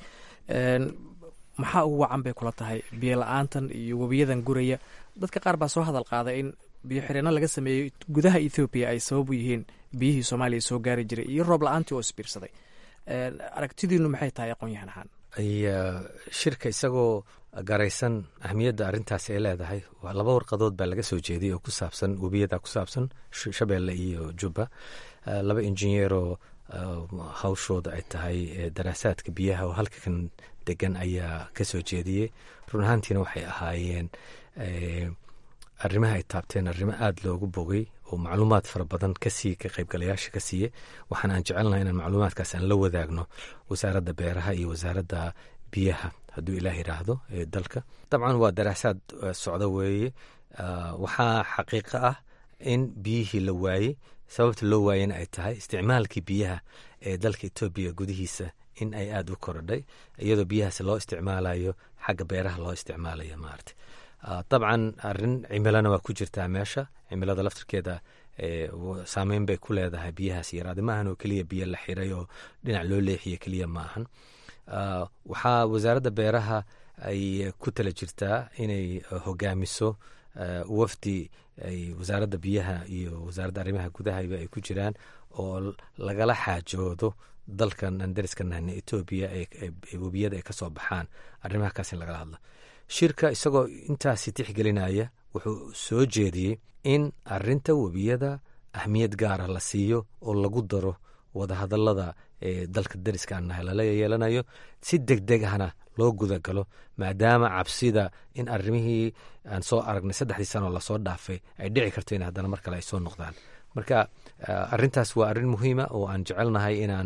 maxaa ugu wacan bay kula tahay biyo la-aantan iyo webiyadan guraya dadka qaar baa soo hadal qaaday in biyo xireenno laga sameeyey gudaha ethoobiya ay sabab u yihiin biyihii soomaaliya soo gaari jiray iyo roob la-aantii oo isbiirsaday aragtidiinu maxay tahay aqoon-yahan ahaan shirka isagoo garaysan ahmiyadda arrintaas ay leedahay waa laba warqadood baa laga soo jeediyay oo ku saabsan webiyada ku saabsan shabeelle iyo jubba laba injineeroo hawshooda ay tahay daraasaadka biyaha oo halkan degan ayaa ka soo jeediyey run ahaantiina waxay ahaayeen arrimaha ay taabteen arrimo aada loogu bogay oo macluumaad fara badan kasii ka qaybgalayaasha ka siiye waxaan aan jecelnahay inaan macluumaadkaas aan la wadaagno wasaaradda beeraha iyo wasaaradda biyaha hadduu ilaah yidhaahdo ee dalka dabcan waa daraasaad socda weeye waxaa xaqiiqo ah in biyihii la waayey sababta loo waayena ay tahay isticmaalkii biyaha ee dalka etoobiya gudihiisa in ay aada u korodhay iyadoo biyahaas loo isticmaalayo xagga beeraha loo isticmaalayo maarata dabcan arrin cimilona waa ku jirtaa meesha cimilada laftirkeeda saameyn bay ku leedahay biyahaas yaraade maahan oo keliya biyo la xiray oo dhinac loo leexiye keliya ma ahan waxaa wasaaradda beeraha ay ku tala jirtaa inay hogaamiso wafdi ay wasaaradda biyaha iyo wasaaradda arrimaha gudahaba ay ku jiraan oo lagala xaajoodo dalkan aan dariska nahna etoobiya ee webiyada ay ka soo baxaan arrimaha kaas in lagala hadlo shirka isagoo intaasi tixgelinaya wuxuu soo jeediyey in arinta webiyada ahmiyad gaara la siiyo oo lagu daro wadahadalada ee dalka dariska aan nahay lala yeelanayo si deg deg ahna loo gudagalo maadaama cabsida in arrimihii aan soo aragnay saddexdii sano lasoo dhaafay ay dhici karto in haddana mar kale ay soo noqdaan marka arrintaas waa arrin muhiima oo aan jecelnahay inaan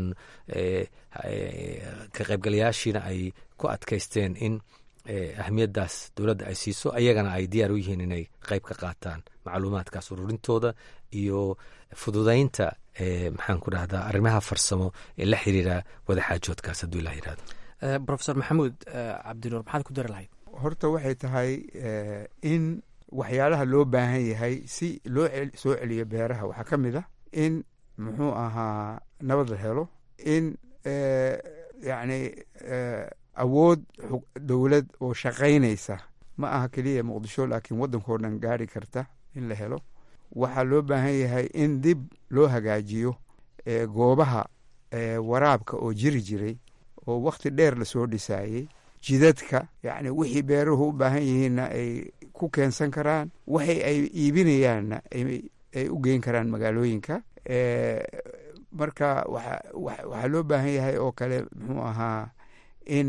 ka qaybgalayaashiina ay ku adkaysteen in ahmiyaddaas dowladda ay siiso ayagana ay diyaar u yihiin inay qayb ka qaataan macluumaadkaas ururintooda iyo fududaynta maxaan ku dhahdaa arrimaha farsamo ee la xiriira wadaxaajoodkaas hadduu ilah yidhahdo profesor maxamuud cabdinuur maxaad ku dari lahayd horta waxay tahay in waxyaalaha loo baahan yahay si loo soo celiyo beeraha waxaa ka mid ah in muxuu ahaa nabad la helo in yacni awood dowlad oo shaqaynaysa ma aha keliya muqdisho laakiin waddankao dhan gaari karta in la helo waxaa loo baahan yahay in dib loo hagaajiyo goobaha waraabka oo jiri jiray oo wakhti dheer lasoo dhisaayey jidadka yacni wixii beeruhu u baahan yihiinna ay ku keensan karaan waxay ay iibinayaanna ay u geyn karaan magaalooyinka marka waxaa loo baahan yahay oo kale muxuu ahaa in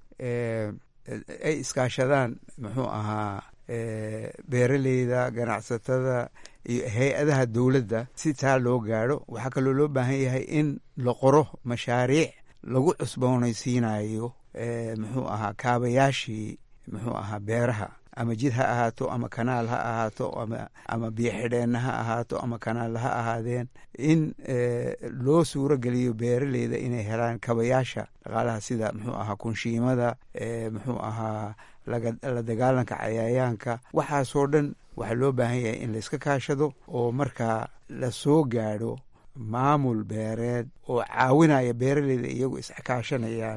ay iskaashadaan muxuu ahaa beeraleyda ganacsatada iyo hay-adaha dowladda si taa loo gaadho waxaa kaloo loo baahan yahay in la qoro mashaariic lagu cusboonaysiinayo muxuu ahaa kaabayaashii muxuu ahaa beeraha ama jid ha ahaato ama kanaal ha ahaato ama ama biyo xidheenna ha ahaato ama kanaal ha ahaadeen in loo suuro geliyo beeraleyda inay helaan kabayaasha dhaqaalaha sida muxuu ahaa kunshiimada muxuu ahaa la dagaalanka cayayaanka waxaasoo dhan waxaa loo baahan yahay in layska kaashado oo markaa la soo gaadho maamul beereed oo caawinaya beeraleyda iyagu isxakaashanayaan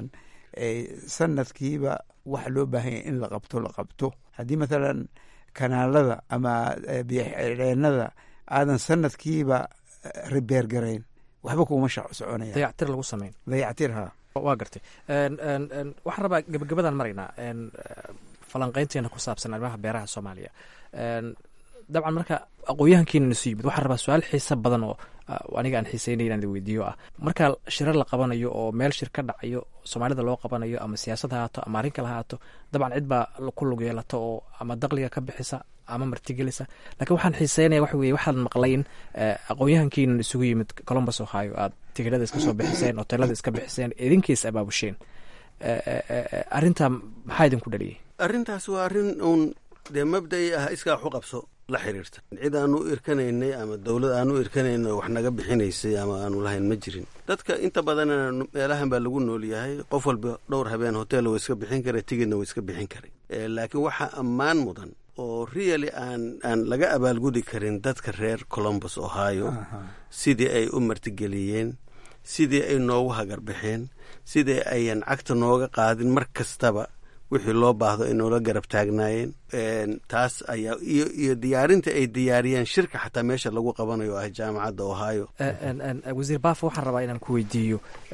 sanadkiiba wax loo baahan yahay in la qabto la qabto haddii mathalan kanaalada ama biyoxireenada aadan sanadkiiba ribeer garayn waxba kuuma soconaya dayactir lagu samayn dayactir ha waa gartay waxaan rabaa gebagabadan maraynaa falanqaynteena ku saabsan arrimaha beeraha soomaaliya dabcan marka aqoon-yahankiina isu yimid waxaan rabaa su-aal xiisa badan oo aniga aan xiiseynay inaan weydiiyo ah marka shirar la qabanayo oo meel shir ka dhacayo soomaalida loo qabanayo ama siyaasad ha haato ama arrin kale ha haato dabcan cid baa ku lug yeelata oo ama daqliga ka bixisa ama martigelisa lakiin waxaan xiiseynaya waxa weye waxaan maqlay in aqoon-yahankiina isugu yimid columbus ohio aad tigidhada iska soo bixiseen hoteelada iska bixiseen idinkiis abaabusheen arrintaa maxaa idinku dhaliyay arrintaas waa arrin uun dee mabda'i ah iskaa waxu qabso la xiriirta cid aanu irkanaynay ama dowlad aanu irkanayna wax naga bixinaysay ama aanu lahayn ma jirin dadka inta badanna meelahan baa lagu nool yahay qof walba dhowr habeen hotel wa iska bixin kara tigidna wa iska bixin karay laakiin waxaa ammaan mudan oo really aan aan laga abaalgudi karin dadka reer columbus ohio sidii ay u martigeliyeen sidii ay noogu hagarbaxeen sidii ayan cagta nooga qaadin mar kastaba wixii loo baahdo ay noola garab taagnaayeen taas ayaa iyo iyo diyaarinta ay diyaariyeen shirka xataa meesha lagu qabanayo ah jaamacadda ohio wasiir baafo waxaan rabaa inaan ku weydiiyo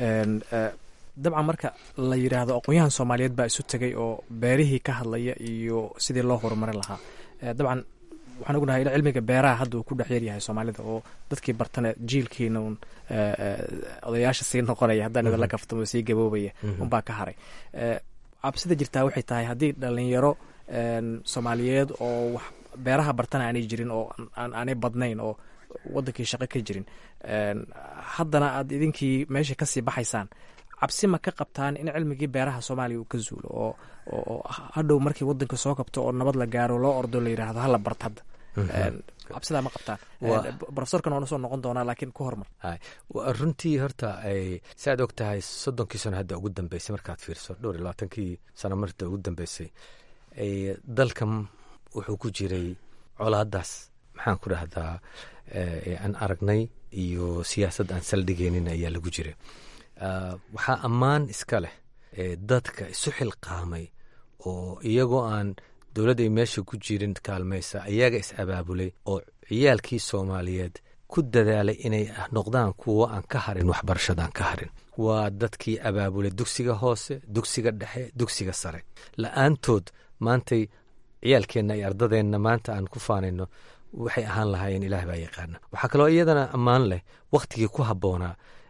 dabcan marka la yidhaahdo aqoon-yahan soomaaliyeed baa isu tegay oo beerihii ka hadlaya iyo sidii loo horumarin lahaa dabcan waxaan ognahay in cilmiga beeraha hadda uu ku dhex yaryahay soomaalida oo dadkii bartane jiilkiina un odayaasha sii noqonaya haddaan idinla kaftamo sii gaboobaya unbaa ka haray cabsida jirtaa waxay tahay haddii dhalinyaro soomaaliyeed oo wax beeraha bartana aanay jirin oo aanay badnayn oo wadankii shaqo ka jirin haddana aad idinkii meesha kasii baxaysaan cabsi ma ka qabtaan in cilmigii beeraha soomaaliya uu ka zuulo oo oo hadhow markii wadanka soo kabto oo nabad la gaaro loo ordo la yidhaahdo hala barta hadda cabsidaa ma qabtaan profesorkan waana soo noqon doonaa laakiin ku hormar runtii horta si aad og tahay soddonkii sano hadda ugu dambeysay markaad fiirso dhowr iyo labaatankii sano marta ugu dambeysay dalkan wuxuu ku jiray colaadaas maxaan ku dhahdaa aan aragnay iyo siyaasad aan saldhigeynin ayaa lagu jiray waxaa ammaan iska leh dadka isu xilqaamay oo iyagoo aan dowladda ay meesha ku jirin kaalmaysa ayaga is abaabulay oo ciyaalkii soomaaliyeed ku dadaalay inay noqdaan kuwo aan ka harin waxbarashada aan ka harin waa dadkii abaabulay dugsiga hoose dugsiga dhexe dugsiga sare la-aantood maantay ciyaalkeenna iyo ardadeenna maanta aan ku faanayno waxay ahaan lahaayeen ilaah baa yaqaana waxaa kaloo iyadana ammaan leh wakhtigii ku habboonaa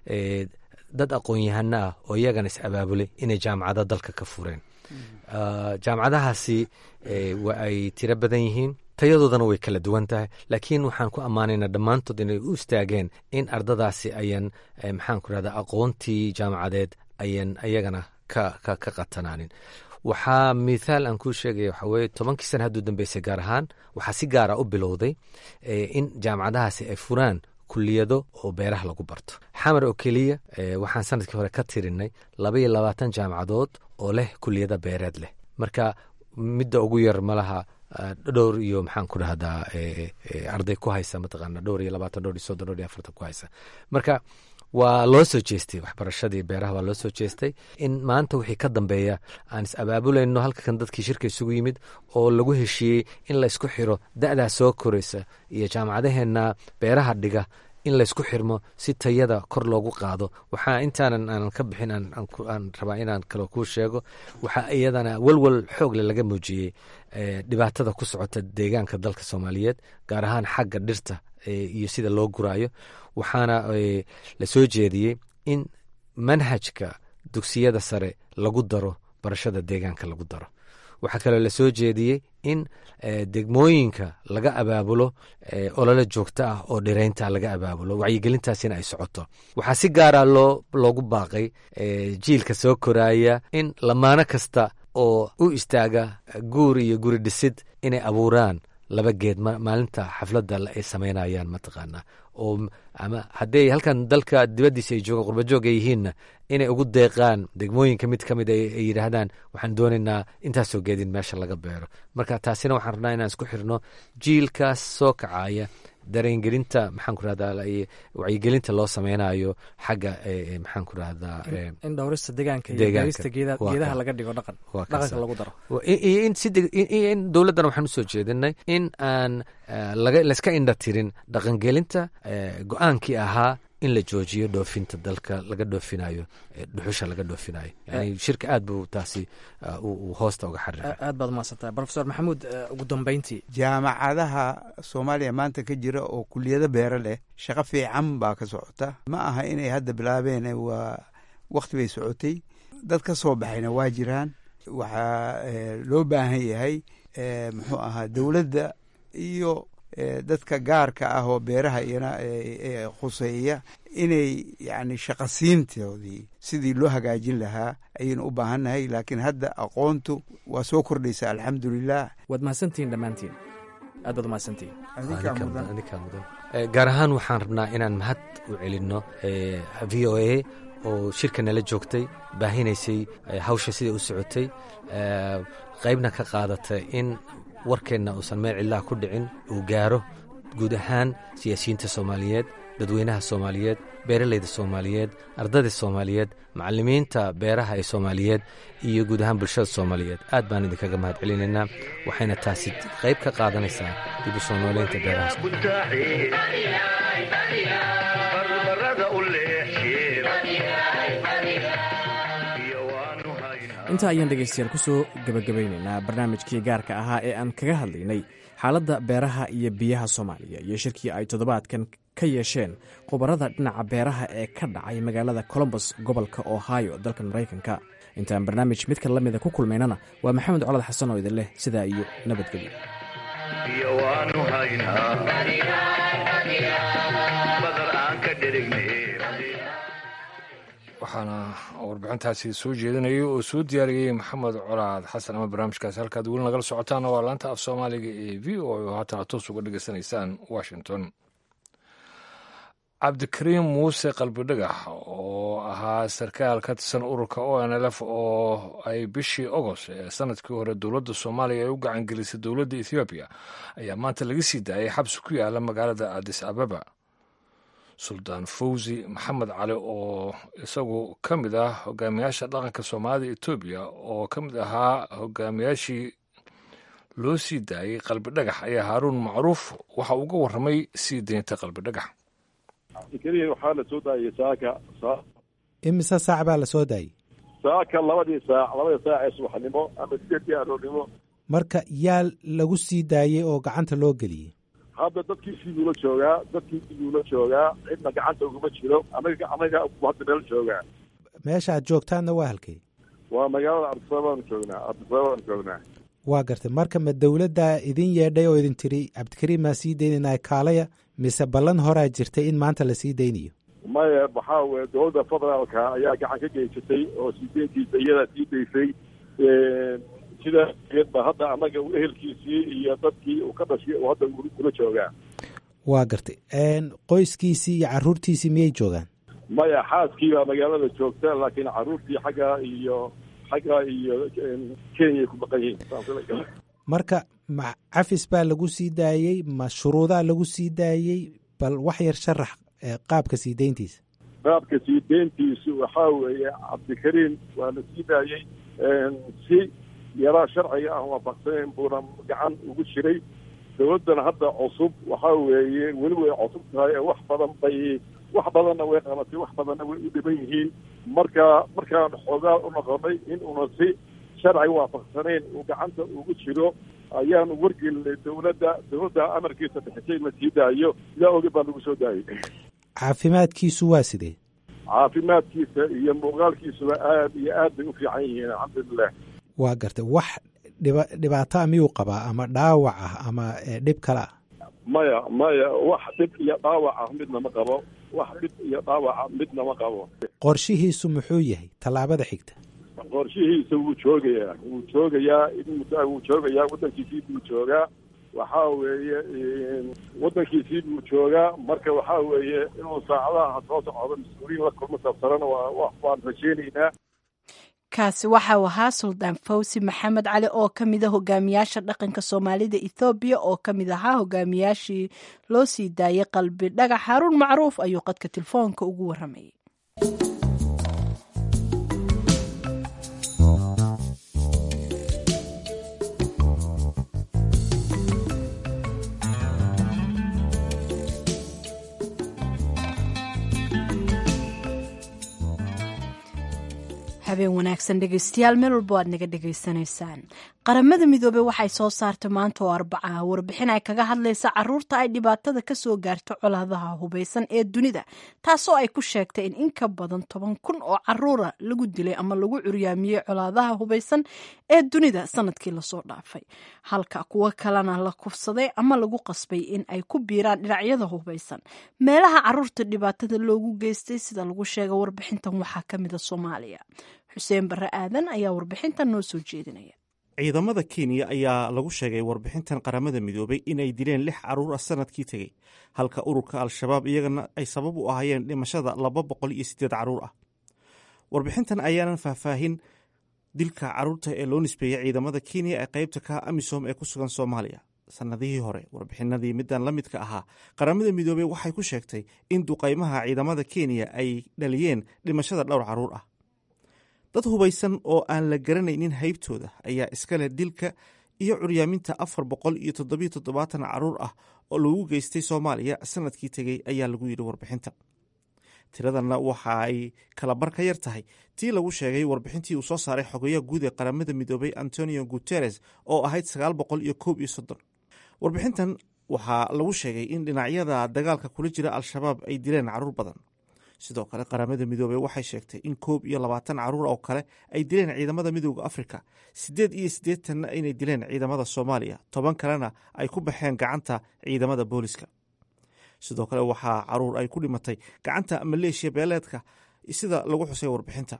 dad aqoon-yahano ah oo iyagana is abaabulay inay jaamacada dalka ka fureen jaamacadahaasi waa ay tiro badan yihiin tayadoodana way kala duwan tahay laakiin waxaan ku ammaanaynaa dhammaantood inay u istaageen in ardadaasi ayan maxaan ku rahda aqoontii jaamacadeed ayan ayagana ka ka ka qatanaanin waxaa mithaal aan kuu sheegaya waxaa weye tobankii sana hadduu dambeysay gaar ahaan waxaa si gaara u bilowday in jaamacadahaasi ay furaan kuliyado oo beeraha lagu barto xamar oo keliya waxaan sanadkii hore ka tirinay laba iyo labaatan jaamacadood oo leh kuliyada beereed leh marka midda ugu yar malaha dhowr iyo maxaan ku dhahdaa arday ku haysa mataqaana dhowr iyo labaatan dhowr iyo soddon dhowr iyo afartan ku haysa marka waa loo soo jeestay waxbarashadii beeraha waa loo soo jeestay in maanta wixii ka dambeeya aan is abaabulayno halkan dadkii shirka isugu yimid oo lagu heshiiyey in laysku xiro da'daa soo koraysa iyo jaamacadaheenna beeraha dhiga in laysku xirmo si tayada kor loogu qaado waxaa intaanan aanan ka bixin aan rabaa inaan kale kuu sheego waxaa iyadana walwal xoogle laga muujiyey dhibaatada ku socota deegaanka dalka soomaaliyeed gaar ahaan xagga dhirta iyo sida loo guraayo waxaana la soo jeediyey in manhajka dugsiyada sare lagu daro barashada deegaanka lagu daro waxaa kaloo la soo jeediyey in degmooyinka laga abaabulo olole joogto ah oo dhiraynta laga abaabulo wacyigelintaasina ay socoto waxaa si gaara loo loogu baaqay jiilka soo koraaya in lamaano kasta oo u istaaga guur iyo guri dhisid inay abuuraan laba geed maalinta xafladda ay samaynayaan mataqaanaa oo ama hadday halkan dalka dibaddiisa ay joogaan qurbajoog ay yihiinna inay ugu deeqaan degmooyinka mid ka mid ay yidhaahdaan waxaan doonaynaa intaasoo geedin meesha laga beero marka taasina waxaan rabnaa inaan isku xirno jiilkaas soo kacaya dareengelinta maxaan ku rahdaa wacyigelinta loo sameynayo xagga maxaan ku rahdaa in dhowrista deegaanka iyo gaarista geedaha laga dhigo dhaqan dhaqanka lagu daro iyo in si in dowladdana waxaan usoo jeedinay in aan laga layska indha tirin dhaqangelinta go-aankii ahaa in la joojiyo dhoofinta dalka laga dhoofinayo dhuxusha laga dhoofinayo yani shirka aad buu taasi uu hoosta uga xariiqay aad baad mahadsantahay professor maxamuud ugu dambeyntii jaamacadaha soomaaliya maanta ka jira oo kuliyado beero leh shaqo fiican baa ka socota ma aha inay hadda bilaabeen waa wakti bay socotay dad ka soo baxayna waa jiraan waxaa loo baahan yahay muxuu ahaa dowladda iyo dadka gaarka ah oo beeraha iyana khuseeya inay yani shaqasiintoodii sidii loo hagaajin lahaa ayaynu u baahannahay laakiin hadda aqoontu waa soo kordhaysa alxamdulilah waad mahadsantihiin dhammaantiin aad baad umahadsantihiin gaar ahaan waxaan rabnaa inaan mahad u celinno v o a oo shirka nala joogtay baahinaysay hawsha sidai u socotay qaybna ka qaadatay in warkeenna uusan meel cidlaha ku dhicin uu gaaro guud ahaan siyaasiyiinta soomaaliyeed dadweynaha soomaaliyeed beeralayda soomaaliyeed ardayda soomaaliyeed macallimiinta beeraha ee soomaaliyeed iyo guud ahaan bulshada soomaaliyeed aad baan idinkaga mahad celinaynaa waxayna taasi qayb ka qaadanaysaa dib u soo nooleynta beeraha intaa ayaan dhegaystayaal ku soo gebagabaynaynaa barnaamijkii gaarka ahaa ee aan kaga hadlaynay xaaladda beeraha iyo biyaha soomaaliya iyo shirkii ay toddobaadkan ka yeesheen khubarada dhinaca beeraha ee ka dhacay magaalada colombos gobolka ohio dalka maraykanka intaan barnaamij midka la mida ku kulmaynana waa maxamed colad xasan oo idin leh sidaa iyo nabadgelyo waxaana warbixintaasi soo jeedinayay oo soo diyaariyey maxamed colaad xasan ama barnaamijkaasi halkaad weli nagala socotaana waa laanta af soomaaliga ee v o oo haatana toos uga dhegaysanaysaan washington cabdikariim muuse qalbidhagax oo ahaa sarkaal ka tirsan ururka o n l f oo ay bishii agost ee sanadkii hore dowladda soomaaliya ay u gacangelisay dowladda ethoobiya ayaa maanta laga sii daayay xabsi ku yaala magaalada adis ababa suldaan fawzi maxamed cali oo isagu ka mid ah hogaamiyaasha dhaqanka soomaalida etoobiya oo ka mid ahaa hogaamiyaashii loo sii daayey qalbidhagax ayaa haaruun macruuf waxa uga warramay sii deynta qalbidhagax keliya waxaa la soo daayay saaka imise saac baa la soo daayey saaka labadii saac labadii saac ee subaxnimo ama sideedkii aroornimo marka yaa lagu sii daayey oo gacanta loo geliyey hadda dadkii siduula joogaa dadkii siduula joogaa cidna gacanta uguma jiro anaga anaga hadda meel joogaa meesha aad joogtaanna waa halkay waa magaalada cabdisababaan joognaa cabdisababaan joognaa waa gartay marka ma dowladda idin yeedhay oo idin tiri cabdikariim maa sii daynanaa kaalaya mise ballan horaa jirtay in maanta la sii daynayo maya waxaa weye dowladda federaalka ayaa gacan ka geysatay oo sii deyntiisa iyadaa sii daysay sidaa ba hadda anaga ehelkiisii iyo dadkii uu ka dhashay oo hadda ula joogaa waa gartay qoyskiisii iyo caruurtiisii miyay joogaan maya xaaskii baa magaalada joogta laakiin caruurtii xagga iyo xagga iyo kenyay ku maqan yihiin marka ma cafis baa lagu sii daayey ma shuruudaa lagu sii daayey bal wax yar sharax qaabka sii deyntiisa qaabka sii deyntiisu waxaa weeye cabdikariim waa la sii daayey si yaraa sharciga ah waafaqsanayn buuna gacan ugu jiray dowladdana hadda cusub waxaa weeye weli way cusub tahay ee wax badan bay wax badanna way qabatay wax badanna way u dhiban yihiin marka markaan xoogaa u noqonay in uuna si sharci waafaqsanayn uu gacanta ugu jiro ayaanu wargelinay dowladda dowladda amarkiisa bixisay la sii daayo sidaa oge baa lagu soo daayay caafimaadkiisu waa sidee caafimaadkiisa iyo muuqaalkiisuba aad iyo aad bay u fiican yihiin alxamdulilah waa gartay wax dhiba dhibaataa miyuu qabaa ama dhaawac ah ama dhib kale ah maya maya wax dhib iyo dhaawac ah midna ma qabo wax dhib iyo dhaawaca midna ma qabo qorshihiisu muxuu yahay tallaabada xigta qorshihiisa wuu joogayaa wuu joogayaa wuu joogayaa waddankiisii buu joogaa waxaa weeye waddankiisii buu joogaa marka waxaa weeye inuu saacadaha soo socdo mas-uuliyiin la kulmo saabsanana waa waan rajeynaynaa kaasi waxa uu ahaa suldaan fawsi maxamed cali oo ka mid a hogaamiyaasha dhaqanka soomaalida ethoobiya oo ka mid ahaa hogaamiyaashii loo sii daayay qalbi dhagax haaruun macruuf ayuu qadka telefoonka ugu waramayay. habeen wanaagsan dhegeystayaal meel walbo aad naga dhegaysanaysaan. qaramada midoobey waxay soo saartay maanta oo arbaca warbixin ay kaga hadlaysa caruurta ay dhibaatada kasoo gaarto colaadaha hubeysan ee dunida, taasoo ay ku sheegtay in in ka badan toban kun oo caruura lagu dilay ama lagu curyaamiyey colaadaha hubeysan ee dunida sanadkii lasoo dhaafay, halka kuwo kalena la kufsaday ama lagu qasbay in ay ku biiraan dhinacyada hubeysan. meelaha caruurta dhibaatada loogu geystay sida lagu sheegay warbixintan waxaa kamida Soomaaliya. xuseen barre aadan ayaa warbixintan noo soo jeedinaya. ciidamada Kenya ayaa lagu sheegay warbixintan qaramada midoobay inay dileen lix caruur ah sanadkii tegey, halka ururka al-shabaab iyagana ay sabab u ahaayeen dhimashada laba boqol iyo siddeed caruur ah. warbixintan ayaanan faahfaahin dilka caruurta ee loo nisbeeyey ciidamada Kenya ee qaybta ka amisom ee ku sugan Soomaaliya. sanadihii hore warbixinadii midaan la midka ahaa qaramada midoobey waxay ku sheegtay in duqaymaha ciidamada Kenya ay dhaliyeen dhimashada dhowr caruur ah. dad hubaysan oo aan la garanaynin haybtooda ayaa iskale dilka iyo curyaaminta afar boqol iyo toddobiyo toddobaatan caruur ah oo lagu geystay Soomaaliya sanadkii tegey ayaa lagu yidhi warbixinta. tiradanna waxa ay kala bar ka yar tahay tii lagu sheegay warbixintii uu soo saaray xogayaha guud ee qaramada midoobay Antonio Guterres oo ahayd sagaal boqol iyo koob iyo soddon. warbixintan waxaa lagu sheegay in dhinacyada dagaalka kula jira al-shabaab ay dileen caruur badan. sidoo kale qaramada midoobey waxay sheegtay in koob iyo labaatan caruur oo kale ay dileen ciidamada midooda Afrika, siddeed iyo siddeetanna inay dileen ciidamada Soomaaliya, toban kalena ay ku baxeen gacanta ciidamada booliska. sidoo kale waxaa caruur ay ku dhimatay gacanta maleeshiya beeleedka sida lagu xusay warbixinta.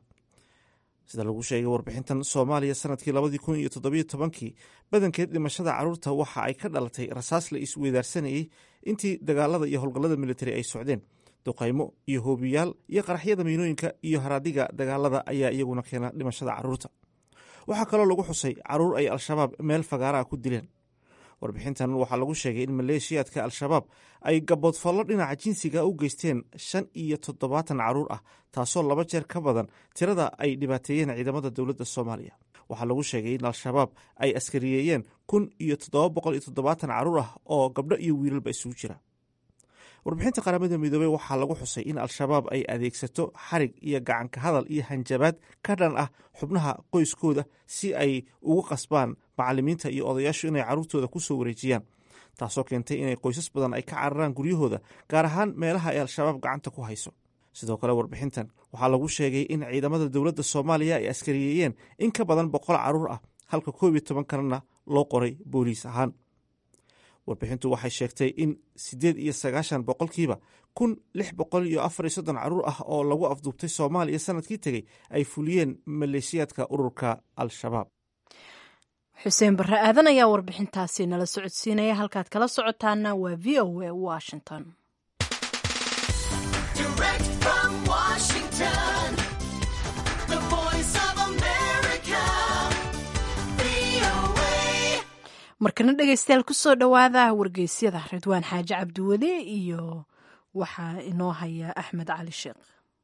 sida lagu sheegay warbixintan, Soomaaliya sanadkii labadii kun iyo toddobiyo tobankii badankeed dhimashada caruurta waxa ay ka dhalatay rasaas la isweydaarsanayey intii dagaalada iyo howlgallada militari ay socdeen. duqaymo iyo hoobiyaal iyo qaraxyada miinooyinka iyo haraadiga dagaalada ayaa iyaguna keena dhimashada caruurta. waxaa kaloo lagu xusay caruur ay al-shabaab meel fagaaraha ku dileen. warbixintan waxaa lagu sheegay in maleeshiyaadka al-shabaab ay gaboodfallo dhinaca jinsiga u geysteen shan iyo toddobaatan caruur ah, taasoo laba jeer ka badan tirada ay dhibaateeyeen ciidamada dowladda Soomaaliya. waxaa lagu sheegay in al-shabaab ay askariyeeyeen kun iyo toddoba boqol iyo toddobaatan caruur ah oo gabdho iyo wiilalba isugu jira. warbixinta qaramada midoobey waxaa lagu xusay in al-shabaab ay adeegsato xarig iyo gacanka hadal iyo hanjabaad ka dhan ah xubnaha qoyskooda si ay ugu qasbaan macalimiinta iyo odayaashu inay caruurtooda ku soo wareejiyaan, taasoo keentay inay qoysas badan ay ka cararaan guryahooda, gaar ahaan meelaha ay al-shabaab gacanta ku hayso. sidoo kale warbixintan waxaa lagu sheegay in ciidamada dowladda Soomaaliya ay askariyeeyeen in ka badan boqol caruur ah, halka koob iyo toban kalena loo qoray booliis ahaan. warbixintu waxay sheegtay in siddeed iyo sagaashan boqolkiiba kun lix boqol iyo afar iyo soddon caruur ah oo lagu afduubtay Soomaaliya sanadkii tegey ay fuliyeen maleeshiyaadka ururka al-shabaab. xuseen barre aadan ayaa warbixintaasi nala socodsiinaya. halkaad kala socotaana waa v o a Washington. markana dhegeystayaal kusoo dhowaada wargeysyada. ridwaan xaaji cabdiweli iyo waxaa inoo haya axmed cali sheekh.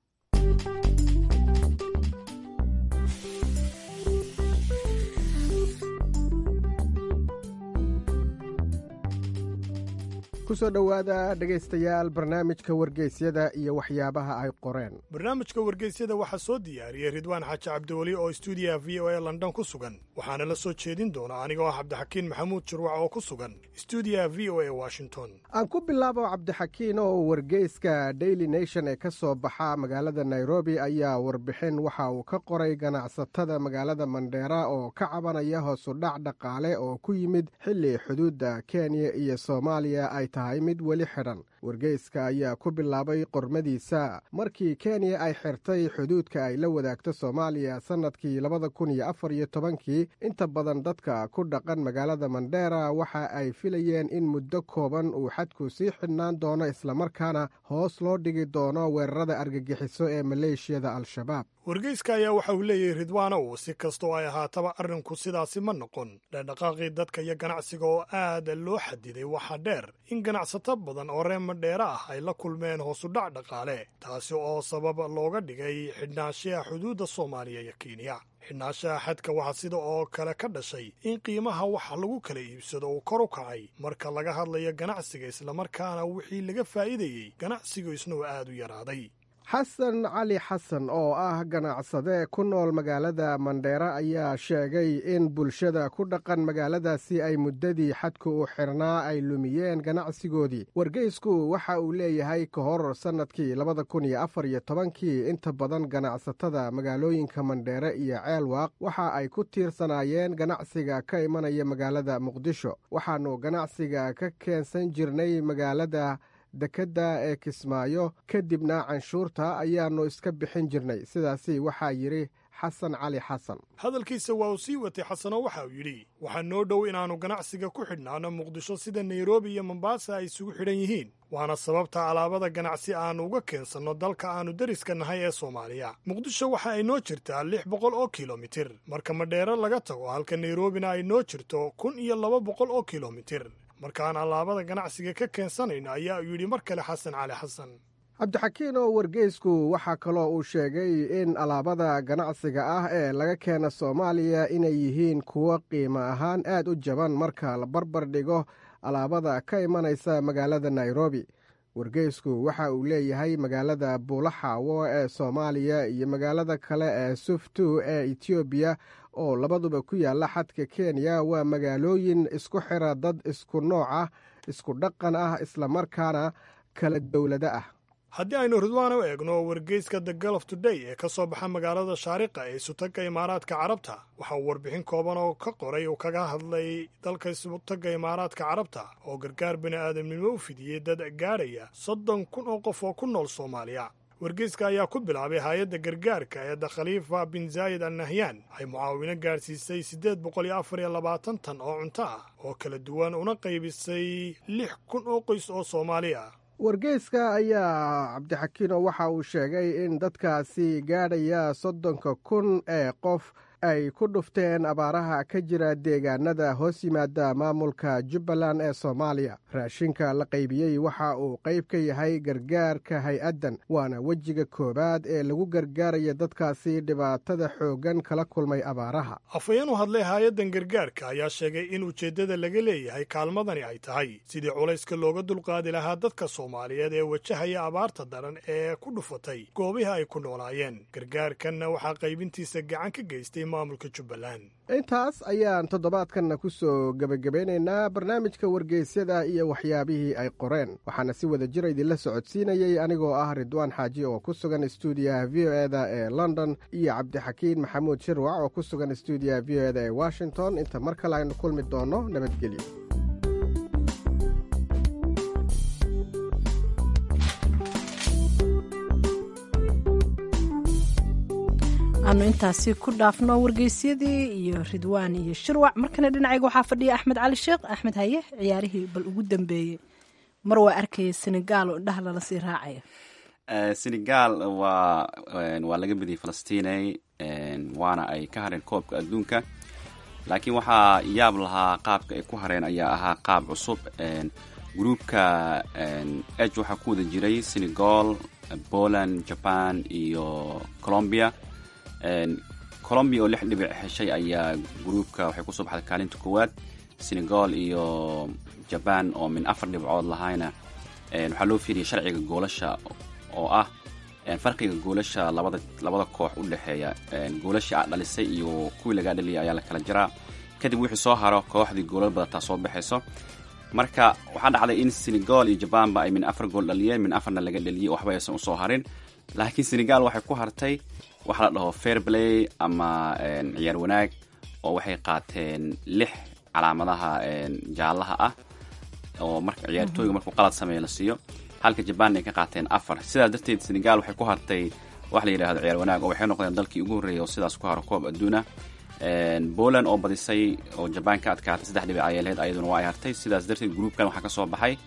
kusoo dhowaada dhegaystayaal barnaamijka wargeysyada iyo waxyaabaha ay qoreen. barnaamijka wargeysyada waxaa soo diyaariyey ridwaan xaaji cabdiweli oo stuudiyaha v o a london ku sugan, waxaana la soo jeedin doona aniga oo cabdixakiin maxamuud jirwac oo ku sugan stuudiyaha v o a washington. aan ku bilaabo cabdixakiin oo wargeyska daily nation ee ka soo baxa magaalada nairobi ayaa warbixin waxa uu ka qoray ganacsatada magaalada mandheera oo ka cabanaya hoosudhac dhaqaale oo ku yimid xilli xuduudda kenya iyo soomaaliya ay tahay mid weli xidhan. wargeyska ayaa ku bilaabay qormadiisa markii kenya ay xirtay xuduudka ay la wadaagto soomaaliya sannadkii labada kun iyo afar iyo tobankii. inta badan dadka ku dhaqan magaalada mandheera waxa ay filayeen in muddo kooban uu xadku sii xidhnaan doono, islamarkaana hoos loo dhigi doono weerarada argagixiso ee maleeshiyada al-shabaab. wargeyska ayaa waxa uu leeyahay ridwaanow si kastoo ay ahaataba arrinku sidaasi ma noqon dhaqdhaqaaqii dadka iyo ganacsiga oo aad loo xadiday waxaa dheer in ganacsato badan oo reer Mandheera ah ay la kulmeen hoosudhac dhaqaale taasi oo sabab looga dhigay xidhnaanshaha xuduudda Soomaaliya iyo Kenya. xidhnaashaha xadka waxaa sida oo kale ka dhashay in qiimaha waxa lagu kala iibsado uu kor u kacay marka laga hadlayo ganacsiga islamarkaana wixii laga faa'iidayey ganacsigu isna aad u yaraaday. xasan cali xasan oo ah ganacsade ku nool magaalada Mandheera ayaa sheegay in bulshada ku dhaqan magaaladaasi ay muddadii xadku u xirnaa ay lumiyeen ganacsigoodii. wargeysku waxa uu leeyahay ka hor sannadkii labada kun iyo afar iyo tobankii inta badan ganacsatada magaalooyinka Mandheera iyo Ceelwaaq waxa ay ku tiirsanaayeen ganacsiga ka imanaya magaalada Muqdisho. waxaanu ganacsiga ka keensan jirnay magaalada dekedda ee Kismaayo kadibna canshuurta ayaannu iska bixin jirnay. sidaasi waxaa yidhi xasan cali xasan. hadalkiisa waa uu sii watay xasanoo waxa uu yidhi waxaa noo dhow inaannu ganacsiga ku xidhnaano Muqdisho sida Nairobi iyo Mombasa ay isugu xidhan yihiin waana sababta alaabada ganacsi aannu uga keensanno dalka aannu deriska nahay ee Soomaaliya. Muqdisho waxa ay noo jirtaa lix boqol oo kilomitir marka Mandheera laga tago halka Nairobina ay noo jirto kun iyo laba boqol oo kilomitir markaan alaabada ganacsiga ka keensanayno ayaa uu yidhi mar kale xasan cali xasan. cabdixakiin oo wargeysku waxaa kaloo uu sheegay in alaabada ganacsiga ah ee laga keena Soomaaliya inay yihiin kuwo qiimo ahaan aad u jaban marka la barbar dhigo alaabada ka imanaysa magaalada Nairobi. wargeysku waxa uu leeyahay magaalada Buulaxaawo ee Soomaaliya iyo magaalada kale ee Suftu ee Ethiopia oo labaduba ku yaalla xadka Kenya waa magaalooyin isku xira dad isku nooc ah, isku dhaqan ah, islamarkaana kala dowlado ah. haddii aynu ridwaan u eegno wargeyska The Gulf Today ee ka soo baxa magaalada Shaariqa ee Isutaga Imaaraadka Carabta waxa uu warbixin kooban oo ka qoray oo kaga hadlay dalka Isutaga Imaaraadka Carabta oo gargaar bini'aadamnimo u fidiyey dad gaaraya soddon kun oo qof oo ku nool Soomaaliya. wargeyska ayaa ku bilaabay hay'adda gargaarka ee Khalifa bin Zayed Al Nahyan ay mucaawino gaarsiisay siddeed boqol iyo afar iyo labaatan tan oo cunto ah oo kala duwan una qaybisay lix kun oo qoys oo Soomaali ah. wargeyska ayaa cabdixakiino waxa uu sheegay in dadkaasi gaadhaya soddonka kun ee qof ay ku dhufteen abaaraha ka jira deegaanada hoos yimaada maamulka Jubbaland ee Soomaaliya. raashinka la qaybiyey waxa uu qayb ka yahay gargaarka hay-addan waana wejiga koowaad ee lagu gargaaraya dadkaasi dhibaatada xooggan kala kulmay abaaraha. afhayeen u hadlay hay-addan gargaarka ayaa sheegay in ujeeddada laga leeyahay kaalmadani ay tahay sidii culayska looga dulqaadi lahaa dadka Soomaaliyeed ee wajahaya abaarta daran ee ku dhufatay goobihii ay ku noolaayeen. gargaarkanna waxaa qaybintiisa gacan ka geystay maamulka Jubbaland. intaas ayaan toddobaadkanna ku soo gebagabeynaynaa barnaamijka wargeysyada iyo waxyaabihii ay qoreen. waxaana si wada jir idinla socodsiinayey anigoo ah Ridwaan Xaaji oo ku sugan stuudiyaha V O E-da ee London iyo cabdixakiin maxamuud shirwac oo ku sugan stuudiyaha V O E-da ee Washington. inta mar kale aynu kulmi doonno nabadgelyo. aanu intaasi ku dhaafno wargeysyadii iyo Ridwaan iyo Shirwac. markana dhinacayga waxaa fadhiya Axmed Cali Sheekh. Axmed haye ciyaarihii bal ugu dambeeyey mar waa arkayay Senegal oo indhaha lala sii raacaya. Senegal waa waa laga badiyay Falastiinay waana ay ka hareen koobka adduunka laakiin waxaa yaab lahaa qaabka ay ku hareen ayaa ahaa qaab cusub. gruupka H waxaa ku wada jiray Senegal, Poland, Japan iyo Colombia. Colombia oo lix dhibic heshay ayaa gruupka waxay ku soo baxday kaalinta koowaad. Senegal iyo Japan oo min afar dhibcood lahayna waxaa loo fiiriyay sharciga goolasha oo ah farqiga goolasha labada labada koox u dhaxeeya goolasha aad dhalisay iyo kuwii laga dhaliyay ayaa la kala jaraa kadib wixii soo haro kooxdii goolal badata soo baxayso. marka waxaa dhacday in Senegal iyo Japan ba ay min afar gool dhaliyeen min afarna laga dhaliyay waxba aysan u soo harin laakiin Senegal waxay ku hartay waxa la dhaho fair play ama ciyaar wanaag oo waxay qaateen lix calaamadaha jaalaha ah oo marka ciyaartooyga markuu qalad sameeyo la siiyo halka Japan ay ka qaateen afar. sidaas darteed Senegal waxay ku hartay wax la yiraahdo ciyaar wanaag oo waxay noqdeen dalkii ugu horeeyay oo sidaas ku haro koob adduuna. Poland oo badisay oo Japan ka adkaatay saddex dhibic ay leedahay ayaduna waa ay hartay. sidaas darteed groupkan waxaa ka soo baxay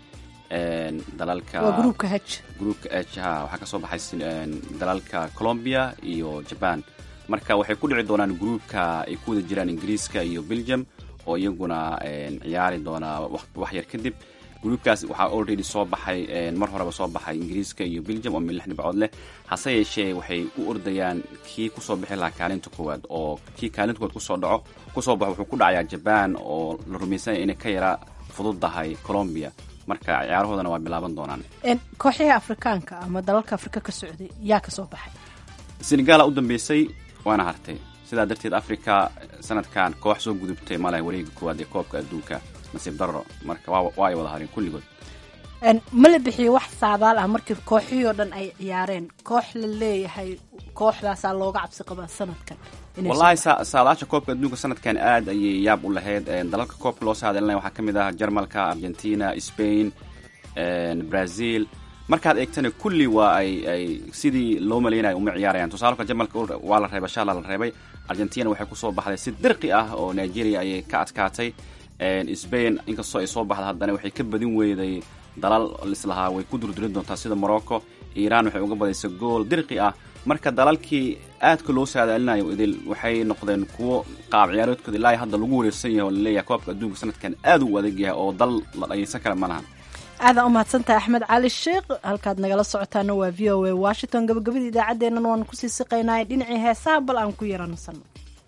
dalalka waa groupka h groupka h ha waxaa kasoo baxay dalalka Colombia iyo Japan marka waxay ku dhici doonaan groupka ay ku wada jiraan Ingiriiska iyo Belgium oo iyaguna ciyaari doona wax yar kadib groupkaas waxaa already soo baxay mar horeba soo baxay Ingiriiska iyo Belgium oo mid lix dhibcood leh hase yeeshee waxay u ordayaan kii kusoo bixi lahaa kaalinta koowaad oo kii kaalinta koowaad kusoo dhaco kusoo baxo wuxuu ku dhacayaa Japan oo la rumaysan inay ka yara fududahay Colombia marka ciyaarahoodana waa bilaaban doonaan kooxaha Afrikaanka ama dalalka Afrika ka socday yaa ka soo baxay Senegal u dambeysay waana hartay sidaa darteed Afrika sanadkan koox soo gudubtay malaha wareega koowaad ee koobka adduunka nasiib darro marka waa ay wada hareen kulligood ma la bixiyo wax saadaal ah markii kooxihii oo dhan ay ciyaareen koox la leeyahay kooxdaasaa looga cabsi qabaa sanadkan wallahi saadaasha koobka adduunka sanadkan aad ayay yaab u lahayd dalalka koobka loo saadaalinaya waxaa ka mid ah Jarmalka Argentina Spain Brazil markaad eegtana kulli waa ay ay sidii loo maleynaya uma ciyaarayaan tusaalka Jarmalka waa la reebay shala la reebay Argentina waxay ku soo baxday si dirqi ah oo Nigeria ayay ka adkaatay Spain inkastoo ay soo baxday haddana waxay ka badin weyday dalal lislahaa way ku durdurin doontaa sida Morocco Iran waxay uga badaysaa gool dirqi ah marka dalalkii aadka loo saadaalinayo idil waxay noqdeen kuwo qaab ciyaareedkooda ilaa hadda lagu wareersan yahay oo la leeyahay koobka adduunka sanadkan aad u adag yahay oo dal la dhageysan kara ma lahan aada u mahadsantahay Axmed Cali Sheekh halkaad nagala socotaana waa V O A Washington gabagabadii idaacaddeennan waan kusii siqaynaa dhinacii heesaha bal aan ku yaranasano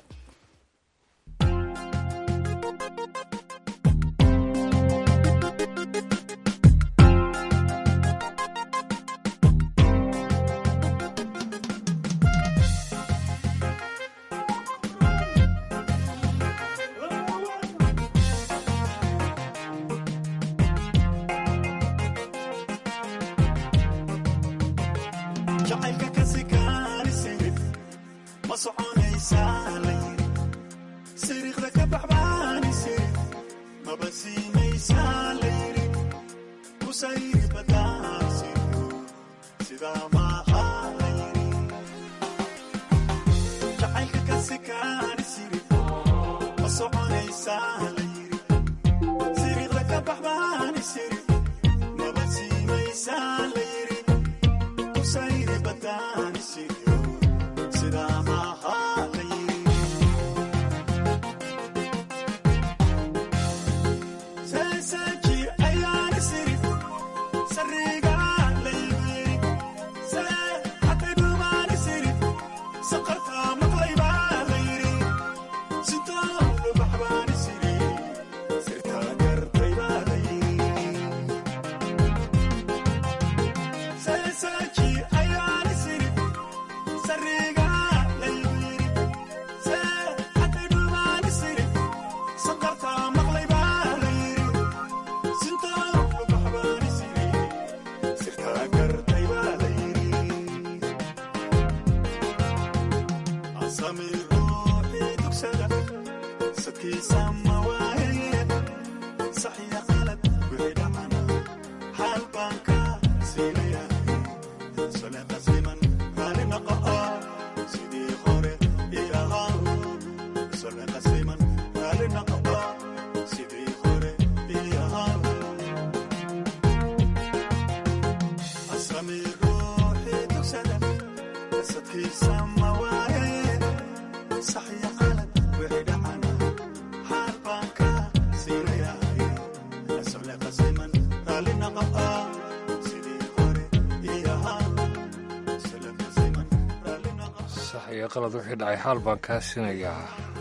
qalad wixii dhacay xaal baan kaa sinayaa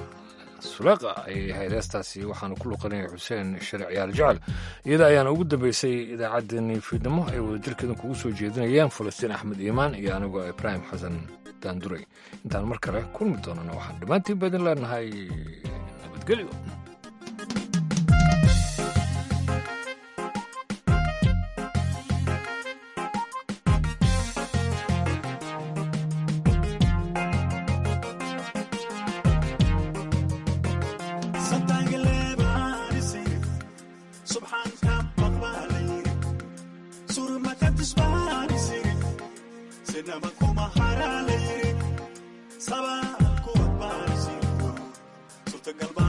sulaqa ayay ahayd heestaasi waxaanu ku luqanaya xuseen sharic ciyaar jecel iyada ayaana ugu dambeysay idaacaddeenii fiidnimo ay wadajirkeedan kugu soo jeedinayaan falastiin axmed iimaan iyo anigoo ibraahim xasan daanduray intaan mar kale kulmi doonana waxaan dhammaantiin baydin leenahay nabadgelyo Sabah kuat bari sirku, surta galba